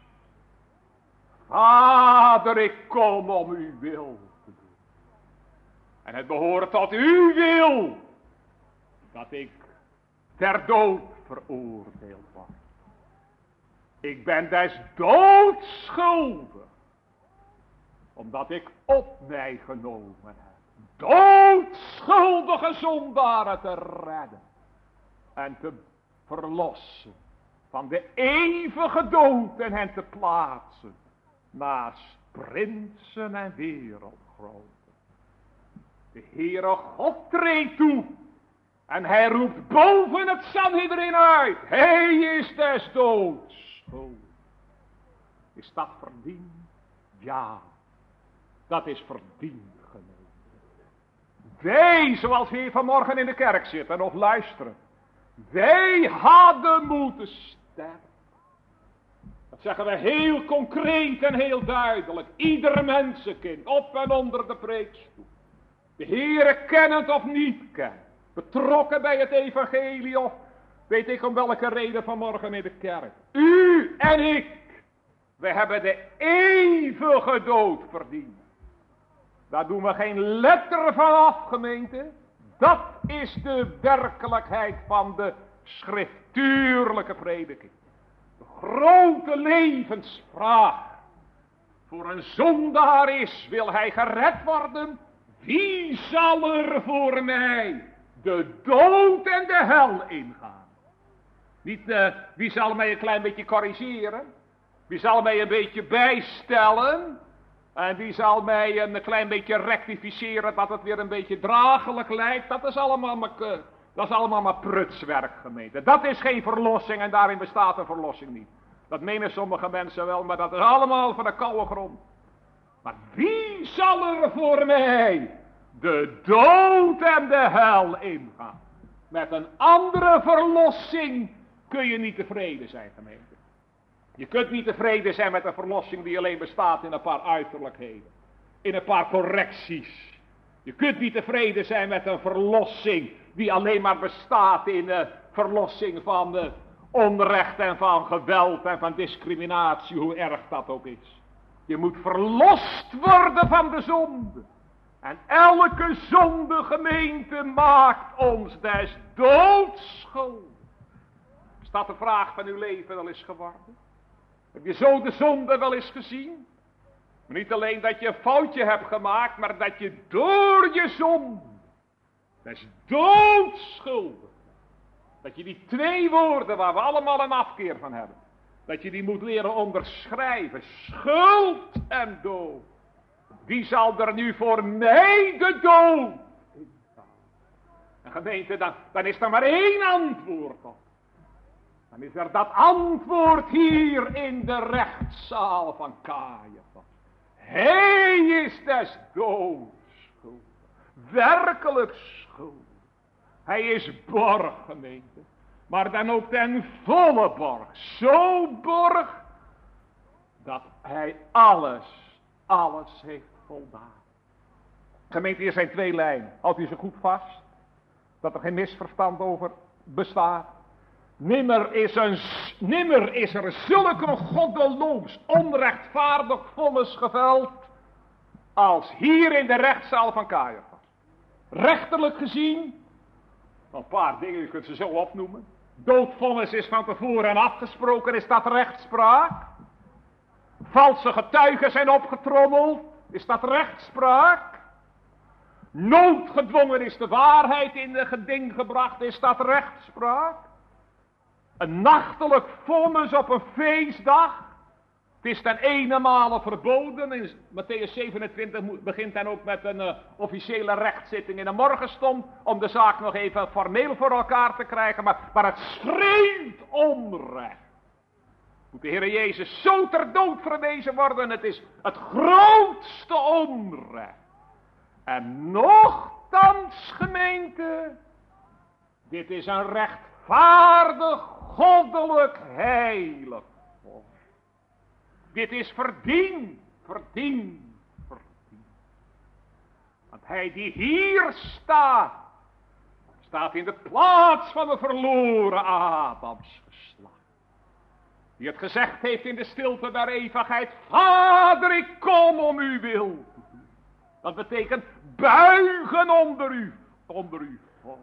Vader, ik kom om uw wil te doen. En het behoort tot uw wil. Dat ik ter dood veroordeeld word. Ik ben des doods schuldig. Omdat ik op mij genomen heb. Doodschuldige zondaren te redden. En te verlossen. Van de eeuwige dood en hen te plaatsen. Naast prinsen en wereldgroten. De Heere God treedt toe. En hij roept boven het Sanhedrin uit. Hij is des doods schuldig. Is dat verdiend? Ja. Dat is verdiend, gemeente. Wij, zoals we hier vanmorgen in de kerk zitten of luisteren. Wij hadden moeten sterven. Dat zeggen we heel concreet en heel duidelijk. Ieder mensenkind, op en onder de preekstoel. De Heere kennend of niet kennend. Betrokken bij het evangelie of weet ik om welke reden vanmorgen in de kerk. U en ik. We hebben de eeuwige dood verdiend. Daar doen we geen letter van af, gemeente. Dat is de werkelijkheid van de schriftuurlijke prediking. De grote levensvraag voor een zondaar is, wil hij gered worden? Wie zal er voor mij de dood en de hel ingaan? Niet wie zal mij een klein beetje corrigeren? Wie zal mij een beetje bijstellen? En wie zal mij een klein beetje rectificeren dat het weer een beetje draaglijk lijkt? Dat is allemaal maar prutswerk, gemeente. Dat is geen verlossing en daarin bestaat een verlossing niet. Dat menen sommige mensen wel, maar dat is allemaal van de koude grond. Maar wie zal er voor mij de dood en de hel ingaan? Met een andere verlossing kun je niet tevreden zijn, gemeente. Je kunt niet tevreden zijn met een verlossing die alleen bestaat in een paar uiterlijkheden. In een paar correcties. Je kunt niet tevreden zijn met een verlossing die alleen maar bestaat in verlossing van onrecht en van geweld en van discriminatie, hoe erg dat ook is. Je moet verlost worden van de zonde. En elke zonde, gemeente, maakt ons des doods schuldig. Is dat de vraag van uw leven wel eens geworden? Heb je zo de zonde wel eens gezien? Maar niet alleen dat je een foutje hebt gemaakt, maar dat je door je zonde des doods schuldig. Dat je die twee woorden waar we allemaal een afkeer van hebben, dat je die moet leren onderschrijven. Schuld en dood. Wie zal er nu voor mij de dood in staan? En gemeente, dan is er maar één antwoord op. Dan is er dat antwoord hier in de rechtszaal van Caiaphas. Hij is des doods schuldig. Werkelijk schuldig. Hij is borg, gemeente. Maar dan ook ten volle borg. Zo borg dat hij alles heeft voldaan. Gemeente, hier zijn twee lijnen. Houdt u ze goed vast. Dat er geen misverstand over bestaat. Nimmer is er zulke goddeloos, onrechtvaardig vonnis geveld als hier in de rechtszaal van Caiaphas. Rechterlijk gezien, een paar dingen, u kunt ze zo opnoemen. Doodvonnis is van tevoren afgesproken, is dat rechtspraak? Valse getuigen zijn opgetrommeld, is dat rechtspraak? Noodgedwongen is de waarheid in de geding gebracht, is dat rechtspraak? Een nachtelijk vonnis op een feestdag. Het is ten ene verboden. In Mattheüs 27 begint dan ook met een officiële rechtszitting in de morgenstond. Om de zaak nog even formeel voor elkaar te krijgen. Maar het schreeuwt onrecht. Moet de Heer Jezus zo ter dood verwezen worden. Het is het grootste onrecht. En nochtans, gemeente. Dit is een rechtvaardig, goddelijk, heilig volk. Dit is verdiend. Want hij die hier staat, staat in de plaats van de verloren Adams geslacht. Die het gezegd heeft in de stilte der eeuwigheid: Vader, ik kom om uw wil. Dat betekent buigen onder u volk.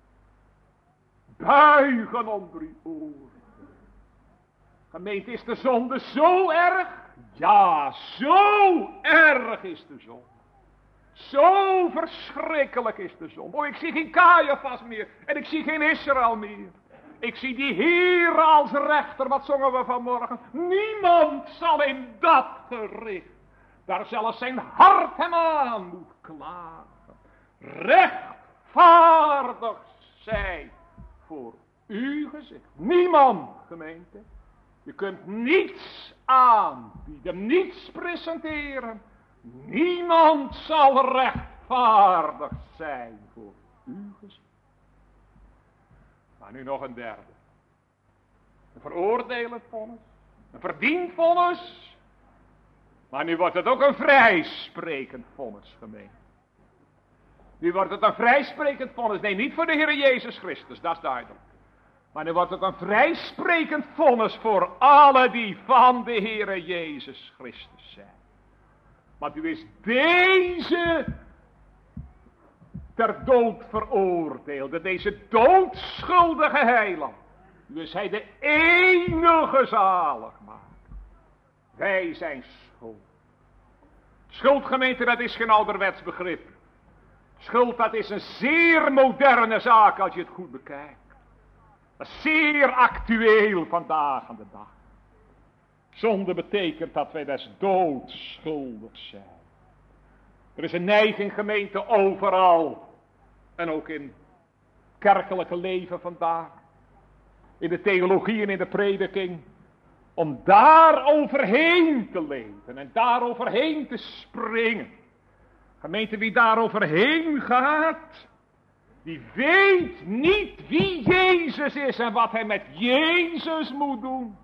Buigen onder uw oren. Gemeente, is de zonde zo erg? Ja, zo erg is de zonde. Zo verschrikkelijk is de zonde. Oh, ik zie geen Caiaphas meer. En ik zie geen Israël meer. Ik zie die Heer als rechter. Wat zongen we vanmorgen? Niemand zal in dat gericht, daar zelfs zijn hart hem aan moet klagen, rechtvaardig zijn voor uw gezicht. Niemand, gemeente. Je kunt niets aanbieden, niets presenteren. Niemand zal rechtvaardig zijn voor uw gezicht. Maar nu nog een derde. Een veroordelend vonnis. Een verdiend vonnis. Maar nu wordt het ook een vrijsprekend vonnis, gemeente. Nu wordt het een vrijsprekend vonnis. Nee, niet voor de Heer Jezus Christus, dat is duidelijk. Maar nu wordt het een vrijsprekend vonnis voor alle die van de Heer Jezus Christus zijn. Want u is deze ter dood veroordeelde, deze doodschuldige heiland. U is hij de enige zaligmaker. Wij zijn schuld. Schuldgemeente, dat is geen ouderwets begrip. Schuld, dat is een zeer moderne zaak als je het goed bekijkt. Dat is zeer actueel vandaag aan de dag. Zonde betekent dat wij des doods schuldig zijn. Er is een neiging, gemeente, overal. En ook in kerkelijke leven vandaag. In de theologie en in de prediking. Om daar overheen te leven en daar overheen te springen. Gemeente, wie daar overheen gaat, die weet niet wie Jezus is en wat hij met Jezus moet doen.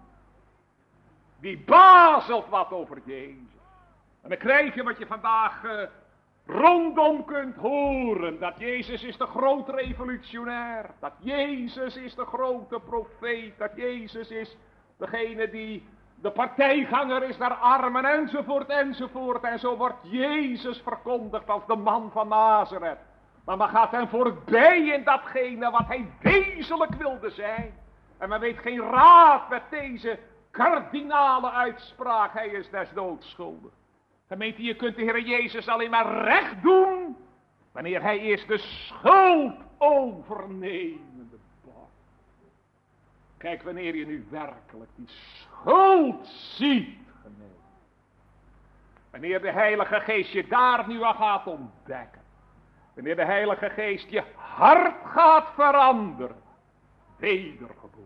Die bazelt wat over Jezus. En dan krijg je wat je vandaag rondom kunt horen dat Jezus is de grote revolutionair, dat Jezus is de grote profeet, dat Jezus is degene die de partijganger is naar armen, enzovoort, enzovoort. En zo wordt Jezus verkondigd als de man van Nazareth. Maar men gaat hem voorbij in datgene wat hij wezenlijk wilde zijn. En men weet geen raad met deze kardinale uitspraak. Hij is des doods schuldig. Gemeente, je kunt de Heer Jezus alleen maar recht doen wanneer hij is de schuld overnemende bouw. Kijk, wanneer je nu werkelijk die schuld ziet, gemeente. Wanneer de Heilige Geest je daar nu aan gaat ontdekken. Wanneer de Heilige Geest je hart gaat veranderen. Wedergeboorte.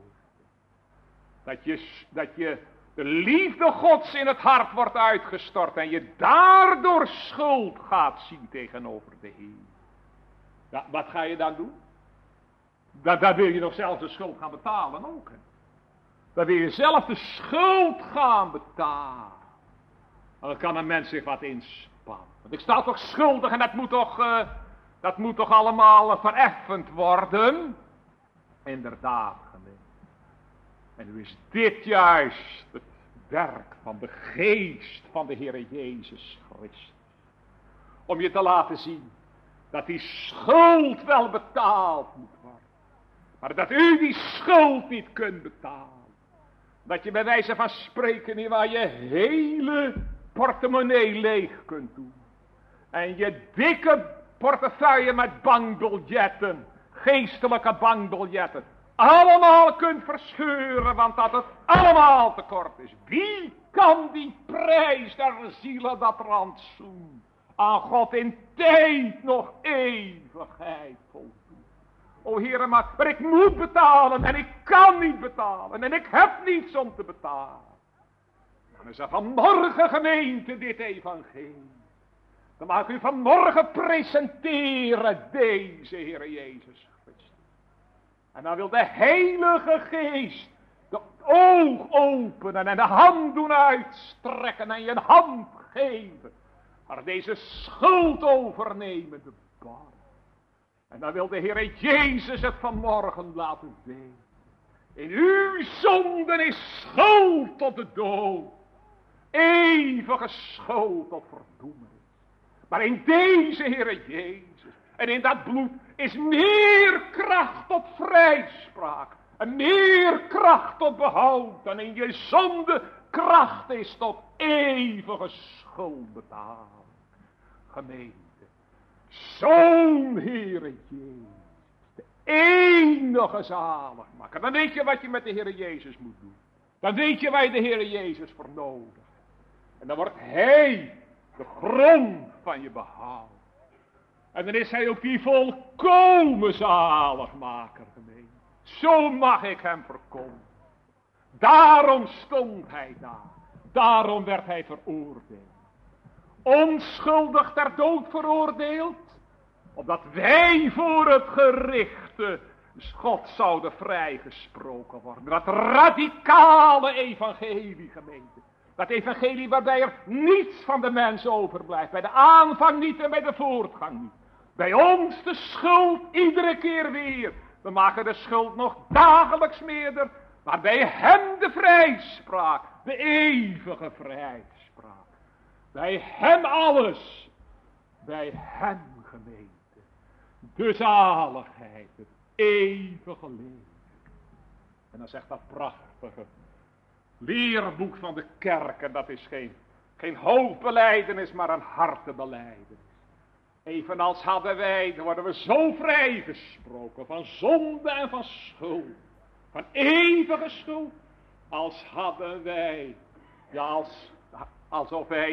Dat je de liefde Gods in het hart wordt uitgestort. En je daardoor schuld gaat zien tegenover de Heer. Ja, wat ga je dan doen? Daar wil je nog zelf de schuld gaan betalen ook. Hè? Dan wil je zelf de schuld gaan betalen. Dan kan een mens zich wat inspannen. Want ik sta toch schuldig en dat moet toch allemaal vereffend worden? Inderdaad, gemeente. En nu is dit juist het werk van de geest van de Heer Jezus Christus. Om je te laten zien dat die schuld wel betaald moet worden. Maar dat u die schuld niet kunt betalen. Dat je bij wijze van spreken niet waar je hele portemonnee leeg kunt doen. En je dikke portefeuille met bankbiljetten, geestelijke bankbiljetten, allemaal kunt verscheuren, want dat het allemaal tekort is. Wie kan die prijs der zielen, dat rantsoen, aan God in tijd nog eeuwigheid voldoen? O Heere, maar ik moet betalen en ik kan niet betalen en ik heb niets om te betalen. Dan is er vanmorgen, gemeente, dit evangelie. Dan mag ik u vanmorgen presenteren, deze Heere Jezus Christus. En dan wil de Heilige Geest de oog openen en de hand doen uitstrekken en je een hand geven. Maar deze schuld overnemen, de bar. En dan wil de Heere Jezus het vanmorgen laten weten. In uw zonden is schuld tot de dood. Eeuwige schuld tot verdoemenis. Maar in deze Heere Jezus en in dat bloed is meer kracht tot vrijspraak. En meer kracht tot behoud. En in je zonde kracht is tot eeuwige schuldbetaling. Gemeente. Zo'n Heere Jezus. De enige zaligmaker. Dan weet je wat je met de Heere Jezus moet doen. Dan weet je waar je de Heere Jezus voor nodig hebt. En dan wordt Hij de grond van je behoud. En dan is Hij ook die volkomen zaligmaker, gemeente. Zo mag ik Hem verkondigen. Daarom stond Hij daar. Daarom werd Hij veroordeeld. Onschuldig ter dood veroordeeld. Opdat wij voor het gericht God zouden vrijgesproken worden. Dat radicale evangelie, gemeente. Dat evangelie waarbij er niets van de mens overblijft. Bij de aanvang niet en bij de voortgang niet. Bij ons de schuld iedere keer weer. We maken de schuld nog dagelijks meerder. Maar bij Hem de vrijspraak. De eeuwige vrijspraak. Bij Hem alles. Bij Hem, gemeente. De zaligheid. Het eeuwige leven. En dan zegt dat prachtige leerboek van de kerk. En dat is geen hoofdbelijdenis, maar een hartebelijdenis. Evenals hadden wij, dan worden we zo vrijgesproken van zonde en van schuld. Van eeuwige schuld. Als hadden wij, ja, als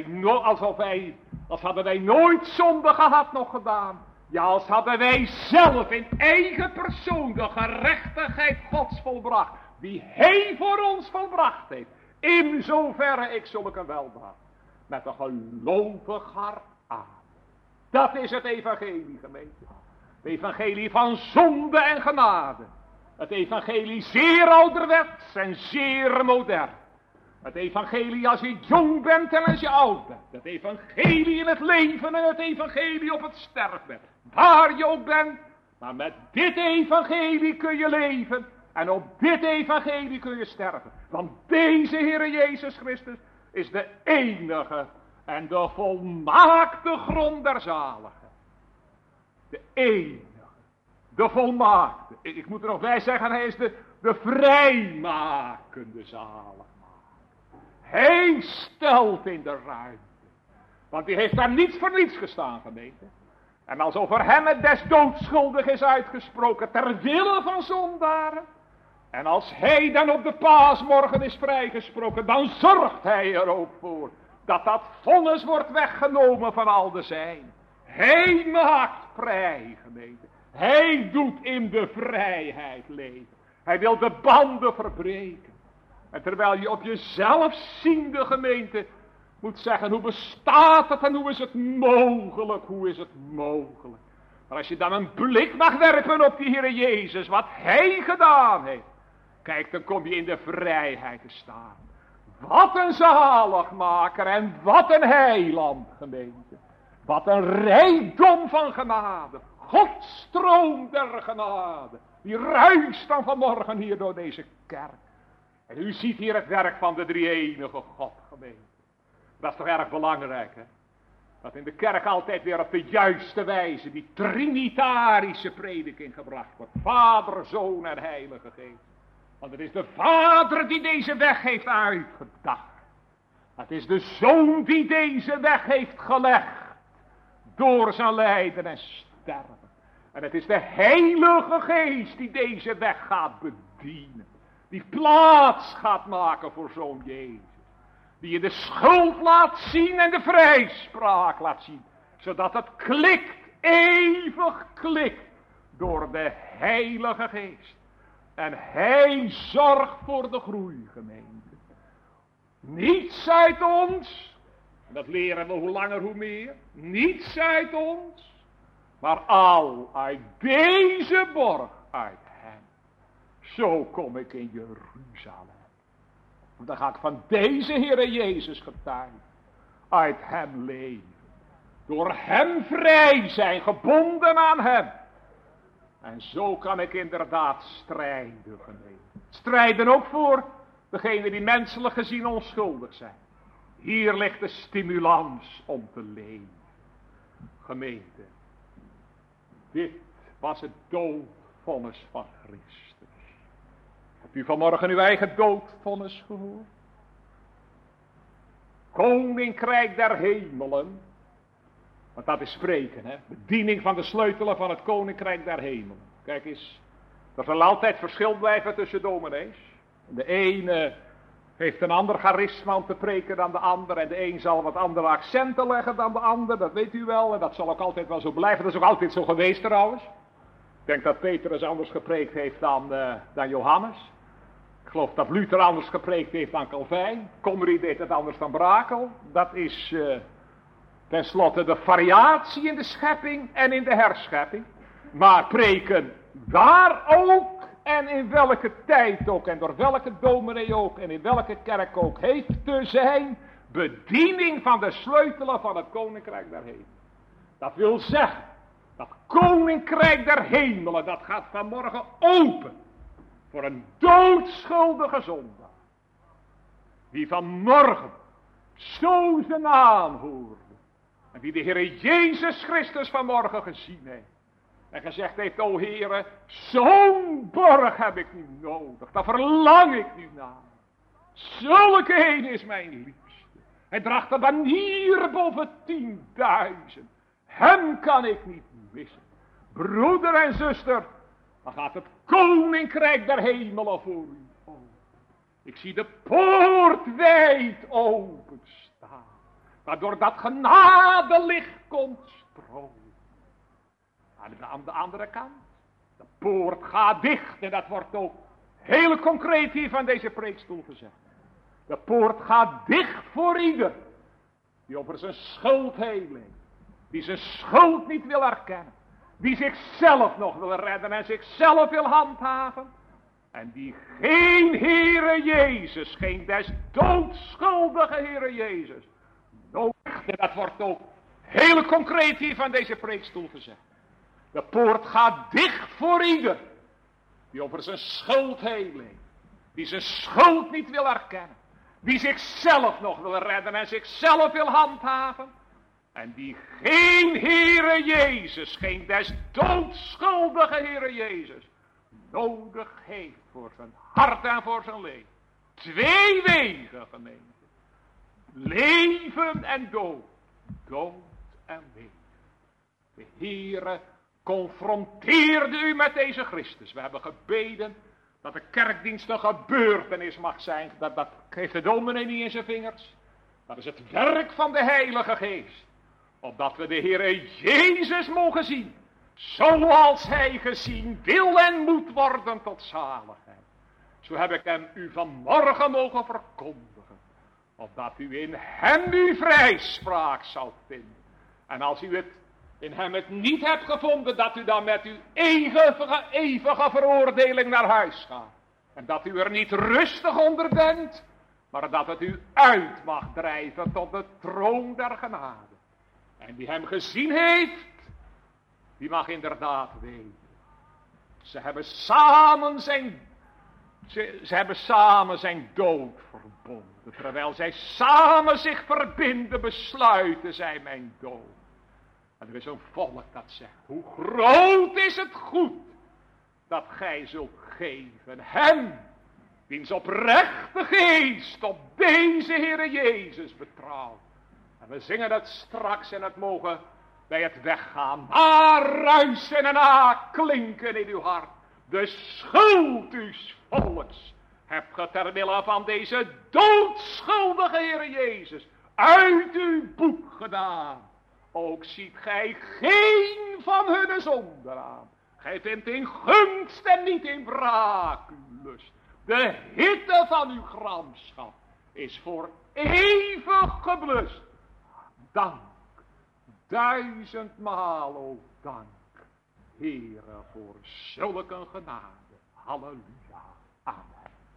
hadden wij nooit zonde gehad nog gedaan. Ja, als hadden wij zelf in eigen persoon de gerechtigheid Gods volbracht. Die Hij voor ons volbracht heeft. In zoverre ik zulke weldaad. Met een gelovig hart aan. Dat is het evangelie, gemeente. Het evangelie van zonde en genade. Het evangelie zeer ouderwets en zeer modern. Het evangelie als je jong bent en als je oud bent. Het evangelie in het leven en het evangelie op het sterfbed. Waar je ook bent, maar met dit evangelie kun je leven. En op dit evangelie kun je sterven. Want deze Heere Jezus Christus is de enige en de volmaakte grond der zaligheid. De enige, de volmaakte. Ik moet er nog bij zeggen, hij is de vrijmakende zaligheid. Hij stelt in de ruimte. Want die heeft daar niets voor niets gestaan, gemeente. En als over hem het des doods schuldig is uitgesproken ter wille van zondaren. En als hij dan op de paasmorgen is vrijgesproken, dan zorgt hij er ook voor dat dat vonnis wordt weggenomen van al de zijn. Hij maakt vrij, gemeente. Hij doet in de vrijheid leven. Hij wil de banden verbreken. En terwijl je op jezelf ziende, gemeente, moet zeggen, hoe bestaat het en hoe is het mogelijk, hoe is het mogelijk. Maar als je dan een blik mag werpen op die Heere Jezus, wat hij gedaan heeft, kijk, dan kom je in de vrijheid te staan. Wat een zaligmaker en wat een heiland, gemeente. Wat een rijkdom van genade. Gods stroom der genade. Die ruist dan vanmorgen hier door deze kerk. En u ziet hier het werk van de drie-enige God, gemeente. Dat is toch erg belangrijk, hè? Dat in de kerk altijd weer op de juiste wijze die trinitarische prediking gebracht wordt. Vader, Zoon en Heilige Geest. Want het is de Vader die deze weg heeft uitgedacht. Het is de Zoon die deze weg heeft gelegd. Door zijn lijden en sterven. En het is de Heilige Geest die deze weg gaat bedienen. Die plaats gaat maken voor zo'n Jezus. Die je de schuld laat zien en de vrijspraak laat zien. Zodat het klikt, eeuwig klikt. Door de Heilige Geest. En hij zorgt voor de groei, gemeente. Niets uit ons. En dat leren we hoe langer hoe meer. Niets uit ons. Maar al uit deze borg, uit hem. Zo kom ik in Jeruzalem. Dan ga ik van deze Heere Jezus getuigen. Uit hem leven. Door hem vrij zijn, gebonden aan hem. En zo kan ik inderdaad strijden, gemeente. Strijden ook voor degenen die menselijk gezien onschuldig zijn. Hier ligt de stimulans om te leven. Gemeente. Dit was het doodvonnis van Christus. Hebt u vanmorgen uw eigen doodvonnis gehoord? Koninkrijk der hemelen. Want dat is spreken, hè. Bediening van de sleutelen van het koninkrijk der hemelen. Kijk eens. Er zal altijd verschil blijven tussen dominees. De ene heeft een ander charisma om te preken dan de ander. En de een zal wat andere accenten leggen dan de ander. Dat weet u wel. En dat zal ook altijd wel zo blijven. Dat is ook altijd zo geweest trouwens. Ik denk dat Petrus anders gepreekt heeft dan Johannes. Ik geloof dat Luther anders gepreekt heeft dan Calvijn. Comrie deed het anders dan Brakel. Dat is ten slotte de variatie in de schepping en in de herschepping. Maar preken waar ook en in welke tijd ook en door welke dominee ook en in welke kerk ook heeft te zijn bediening van de sleutelen van het koninkrijk der hemelen. Dat wil zeggen, dat koninkrijk der hemelen, dat gaat vanmorgen open voor een doodschuldige zondaar. Die vanmorgen zo zijn naam hoorde. En die de Heer Jezus Christus vanmorgen gezien heeft. En gezegd heeft, o Heere, zo'n borg heb ik nu nodig. Daar verlang ik nu naar. Zulke een is mijn liefste. Hij draagt een banier boven 10.000. Hem kan ik niet missen. Broeder en zuster, dan gaat het koninkrijk der hemelen voor u open. Ik zie de poort wijd open staan. Waardoor dat genadelicht komt stromen. Aan de andere kant. De poort gaat dicht. En dat wordt ook heel concreet hier van deze preekstoel gezegd. De poort gaat dicht voor ieder. Die over zijn schuld heen leeft. Die zijn schuld niet wil erkennen. Die zichzelf nog wil redden en zichzelf wil handhaven. En die geen Heere Jezus, geen des doodschuldige Heere Jezus, nodig. Dat wordt ook heel concreet hier van deze preekstoel gezegd. De poort gaat dicht voor ieder die over zijn schuld heen leeft. Die zijn schuld niet wil erkennen. Die zichzelf nog wil redden en zichzelf wil handhaven. En die geen Heere Jezus, geen des doodschuldige Heere Jezus, nodig heeft voor zijn hart en voor zijn leven. Twee wegen, gemeente. Leven en dood. Dood en leven. De Heere confronteerde u met deze Christus. We hebben gebeden dat de kerkdienst een gebeurtenis mag zijn. Dat heeft de dominee niet in zijn vingers. Dat is het werk van de Heilige Geest. Opdat we de Heere Jezus mogen zien. Zoals Hij gezien wil en moet worden tot zaligheid. Zo heb ik hem u vanmorgen mogen verkondigen. Opdat u in hem uw vrijspraak zal vinden. En als u het in hem het niet hebt gevonden, dat u dan met uw eeuwige veroordeling naar huis gaat. En dat u er niet rustig onder bent, maar dat het u uit mag drijven tot de troon der genade. En die hem gezien heeft, die mag inderdaad weten. Ze hebben samen zijn dood verbonden. Terwijl zij samen zich verbinden, besluiten zij mijn dood. En er is een volk dat zegt, hoe groot is het goed dat gij zult geven hem, wiens oprechte geest op deze Heere Jezus betrouwt. En we zingen het straks en het mogen bij het weggaan ruisen en klinken in uw hart. De schuld uws volks hebt ge ter wille van deze doodschuldige Heere Jezus uit uw boek gedaan. Ook ziet gij geen van hunne zonden aan. Gij vindt in gunst en niet in wraak uw lust. De hitte van uw gramschap is voor eeuwig geblust. Dank, 1000-maal ook dank, Heere, voor zulke een genade. Halleluja. Amen.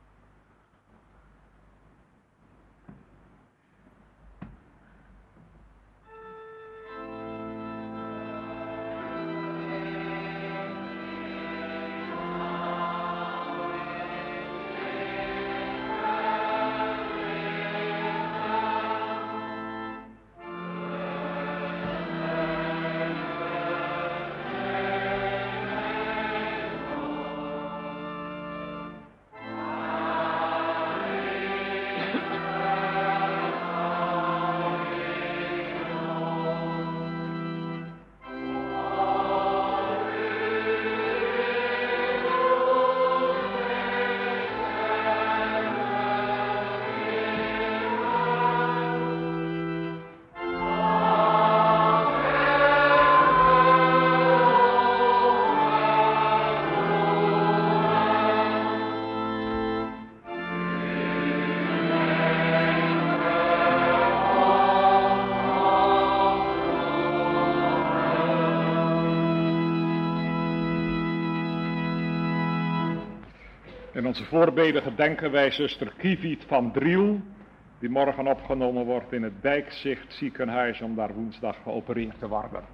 In onze voorbeden gedenken wij zuster Kieviet van Driel, die morgen opgenomen wordt in het Dijkzicht ziekenhuis om daar woensdag geopereerd te worden.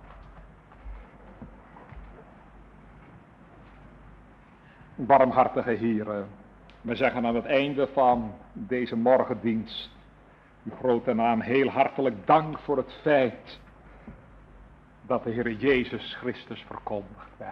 Barmhartige Heere, we zeggen aan het einde van deze morgendienst uw grote naam heel hartelijk dank voor het feit dat de Heer Jezus Christus verkondigd werd.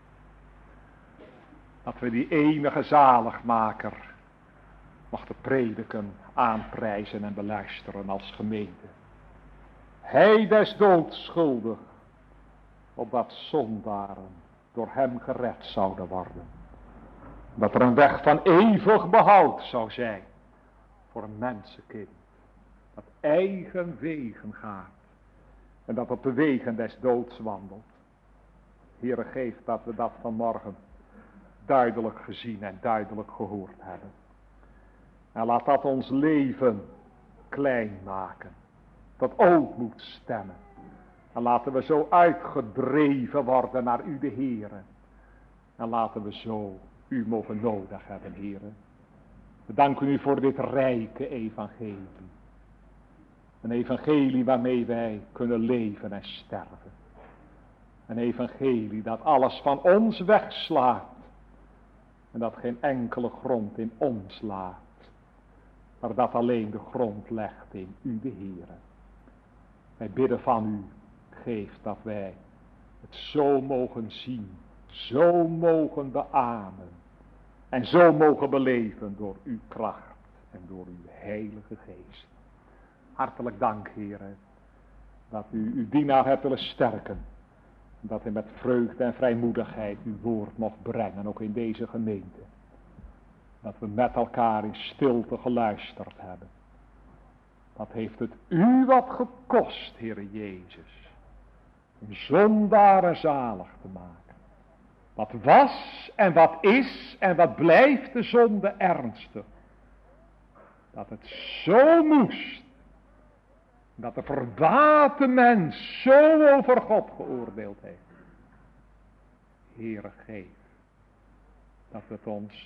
Dat we die enige zaligmaker mochten prediken, aanprijzen en beluisteren als gemeente. Hij des doods schuldig, opdat zondaren door hem gered zouden worden. Dat er een weg van eeuwig behoud zou zijn voor een mensenkind. Dat eigen wegen gaat. En dat op de wegen des doods wandelt. Heere, geef dat we dat vanmorgen duidelijk gezien en duidelijk gehoord hebben. En laat dat ons leven klein maken. Tot ootmoed stemmen. En laten we zo uitgedreven worden naar u de Heere. En laten we zo u mogen nodig hebben, heren. We danken u voor dit rijke evangelie. Een evangelie waarmee wij kunnen leven en sterven. Een evangelie dat alles van ons wegslaat. En dat geen enkele grond in ons laat. Maar dat alleen de grond legt in u de Heere. Wij bidden van u, geef dat wij het zo mogen zien. Zo mogen beamen. En zo mogen beleven door uw kracht en door uw heilige geest. Hartelijk dank, Heere, dat u uw dienaar hebt willen sterken. Dat hij met vreugde en vrijmoedigheid uw woord mocht brengen, ook in deze gemeente. Dat we met elkaar in stilte geluisterd hebben. Dat heeft het u wat gekost, Heere Jezus. Om zondaren zalig te maken. Wat was en wat is en wat blijft de zonde ernstig. Dat het zo moest. Dat de verwate mens zo over God geoordeeld heeft. Heere, geef. Dat het ons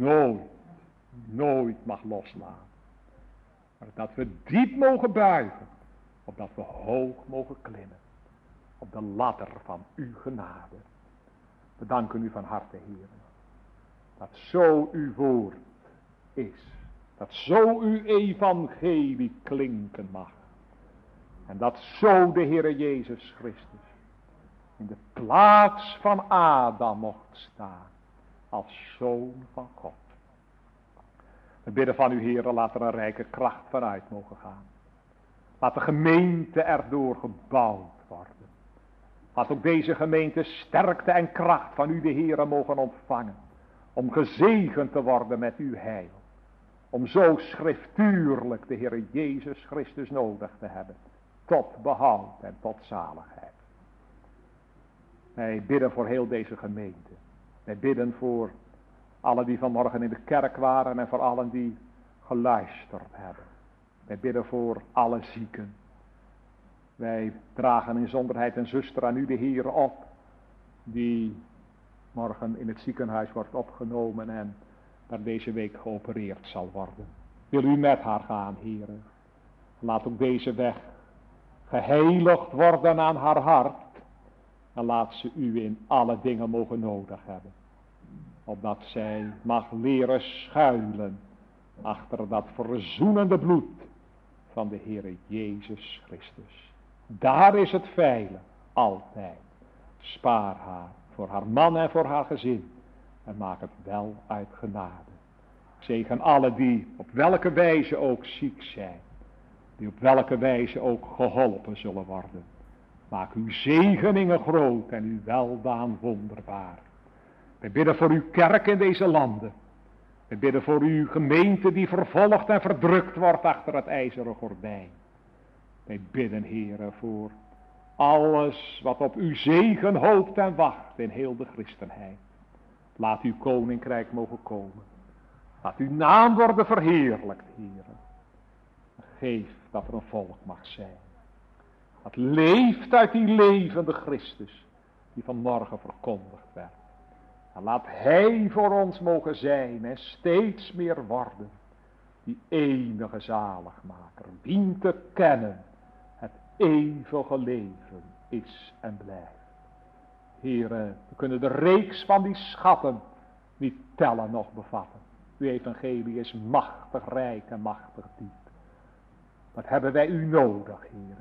nooit mag loslaten. Maar dat we diep mogen buigen. Opdat we hoog mogen klimmen. Op de ladder van uw genade. We danken u van harte, Heer. Dat zo uw woord is. Dat zo uw evangelie klinken mag. En dat zo de Heere Jezus Christus in de plaats van Adam mocht staan. Als zoon van God. We bidden van u, Heere, laat er een rijke kracht vanuit mogen gaan. Laat de gemeente erdoor gebouwd worden. Laat ook deze gemeente sterkte en kracht van u de Heere mogen ontvangen. Om gezegend te worden met uw heil. Om zo schriftuurlijk de Heere Jezus Christus nodig te hebben. Tot behoud en tot zaligheid. Wij bidden voor heel deze gemeente. Wij bidden voor allen die vanmorgen in de kerk waren en voor allen die geluisterd hebben. Wij bidden voor alle zieken. Wij dragen in zonderheid een zuster aan u de Heer op, die morgen in het ziekenhuis wordt opgenomen en daar deze week geopereerd zal worden. Wil u met haar gaan, Heer. Laat ook deze weg geheiligd worden aan haar hart. En laat ze u in alle dingen mogen nodig hebben. Opdat zij mag leren schuilen achter dat verzoenende bloed van de Heere Jezus Christus. Daar is het veilig, altijd. Spaar haar voor haar man en voor haar gezin. En maak het wel uit genade. Zegen alle die op welke wijze ook ziek zijn. Die op welke wijze ook geholpen zullen worden. Maak uw zegeningen groot en uw weldaad wonderbaar. Wij bidden voor uw kerk in deze landen. Wij bidden voor uw gemeente die vervolgd en verdrukt wordt achter het ijzeren gordijn. Wij bidden, Heere, voor alles wat op uw zegen hoopt en wacht in heel de christenheid. Laat uw koninkrijk mogen komen. Laat uw naam worden verheerlijkt, Heere. Geef dat er een volk mag zijn. Dat leeft uit die levende Christus die vanmorgen verkondigd werd. En laat hij voor ons mogen zijn en steeds meer worden. Die enige zaligmaker, dient te kennen. Het eeuwige leven is en blijft. Heere, we kunnen de reeks van die schatten niet tellen noch bevatten. Uw evangelie is machtig rijk en machtig diep. Wat hebben wij u nodig, Heere?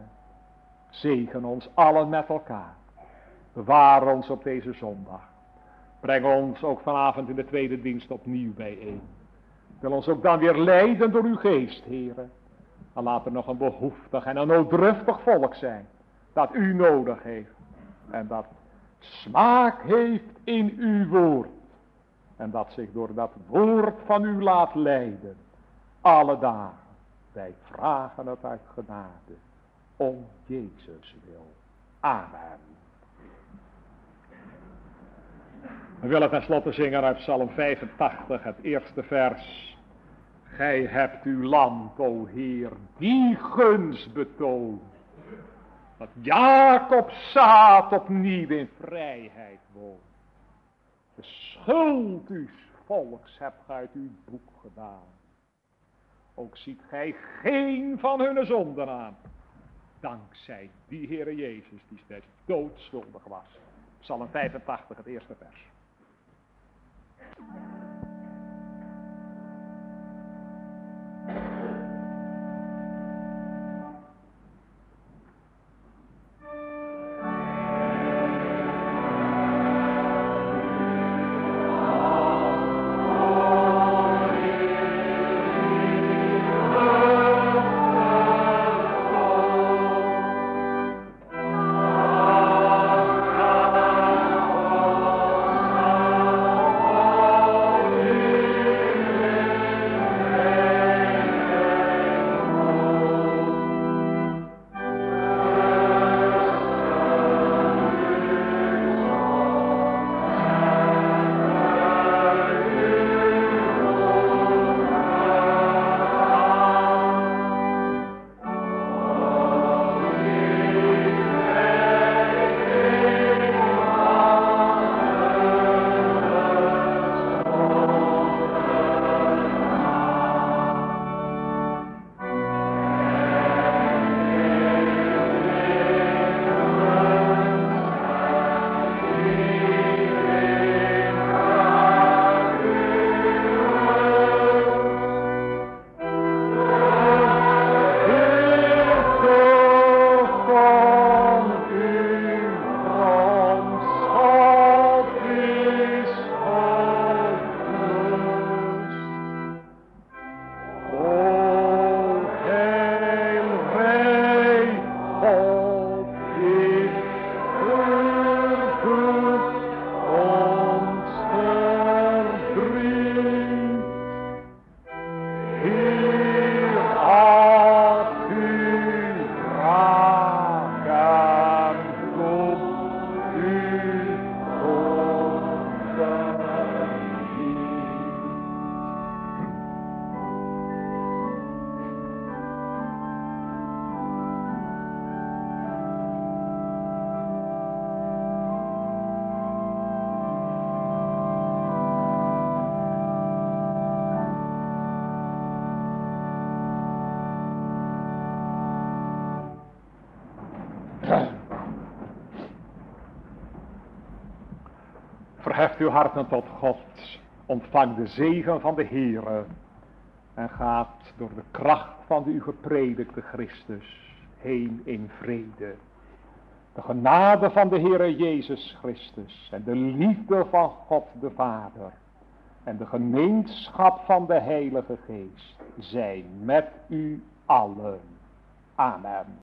Zegen ons allen met elkaar. Bewaar ons op deze zondag. Breng ons ook vanavond in de tweede dienst opnieuw bijeen. Wil ons ook dan weer leiden door uw geest, Heere. En laat er nog een behoeftig en een nooddruftig volk zijn. Dat u nodig heeft. En dat smaak heeft in uw woord. En dat zich door dat woord van u laat leiden. Alle dagen. Wij vragen het uit genade. Om Jezus wil. Amen. We willen tenslotte zingen uit Psalm 85, het eerste vers. Gij hebt uw land, o Heer, die gunst betoond. Dat Jacob's zaad opnieuw in vrijheid woont. De schuld uws volks hebt gij uit uw boek gedaan. Ook ziet gij geen van hun zonden aan. Dankzij die Heere Jezus die steeds doodschuldig was. Psalm 85, het eerste vers. Verheft uw harten tot God, ontvang de zegen van de Heere en gaat door de kracht van de u gepredikte Christus heen in vrede. De genade van de Heere Jezus Christus en de liefde van God de Vader en de gemeenschap van de Heilige Geest zijn met u allen. Amen.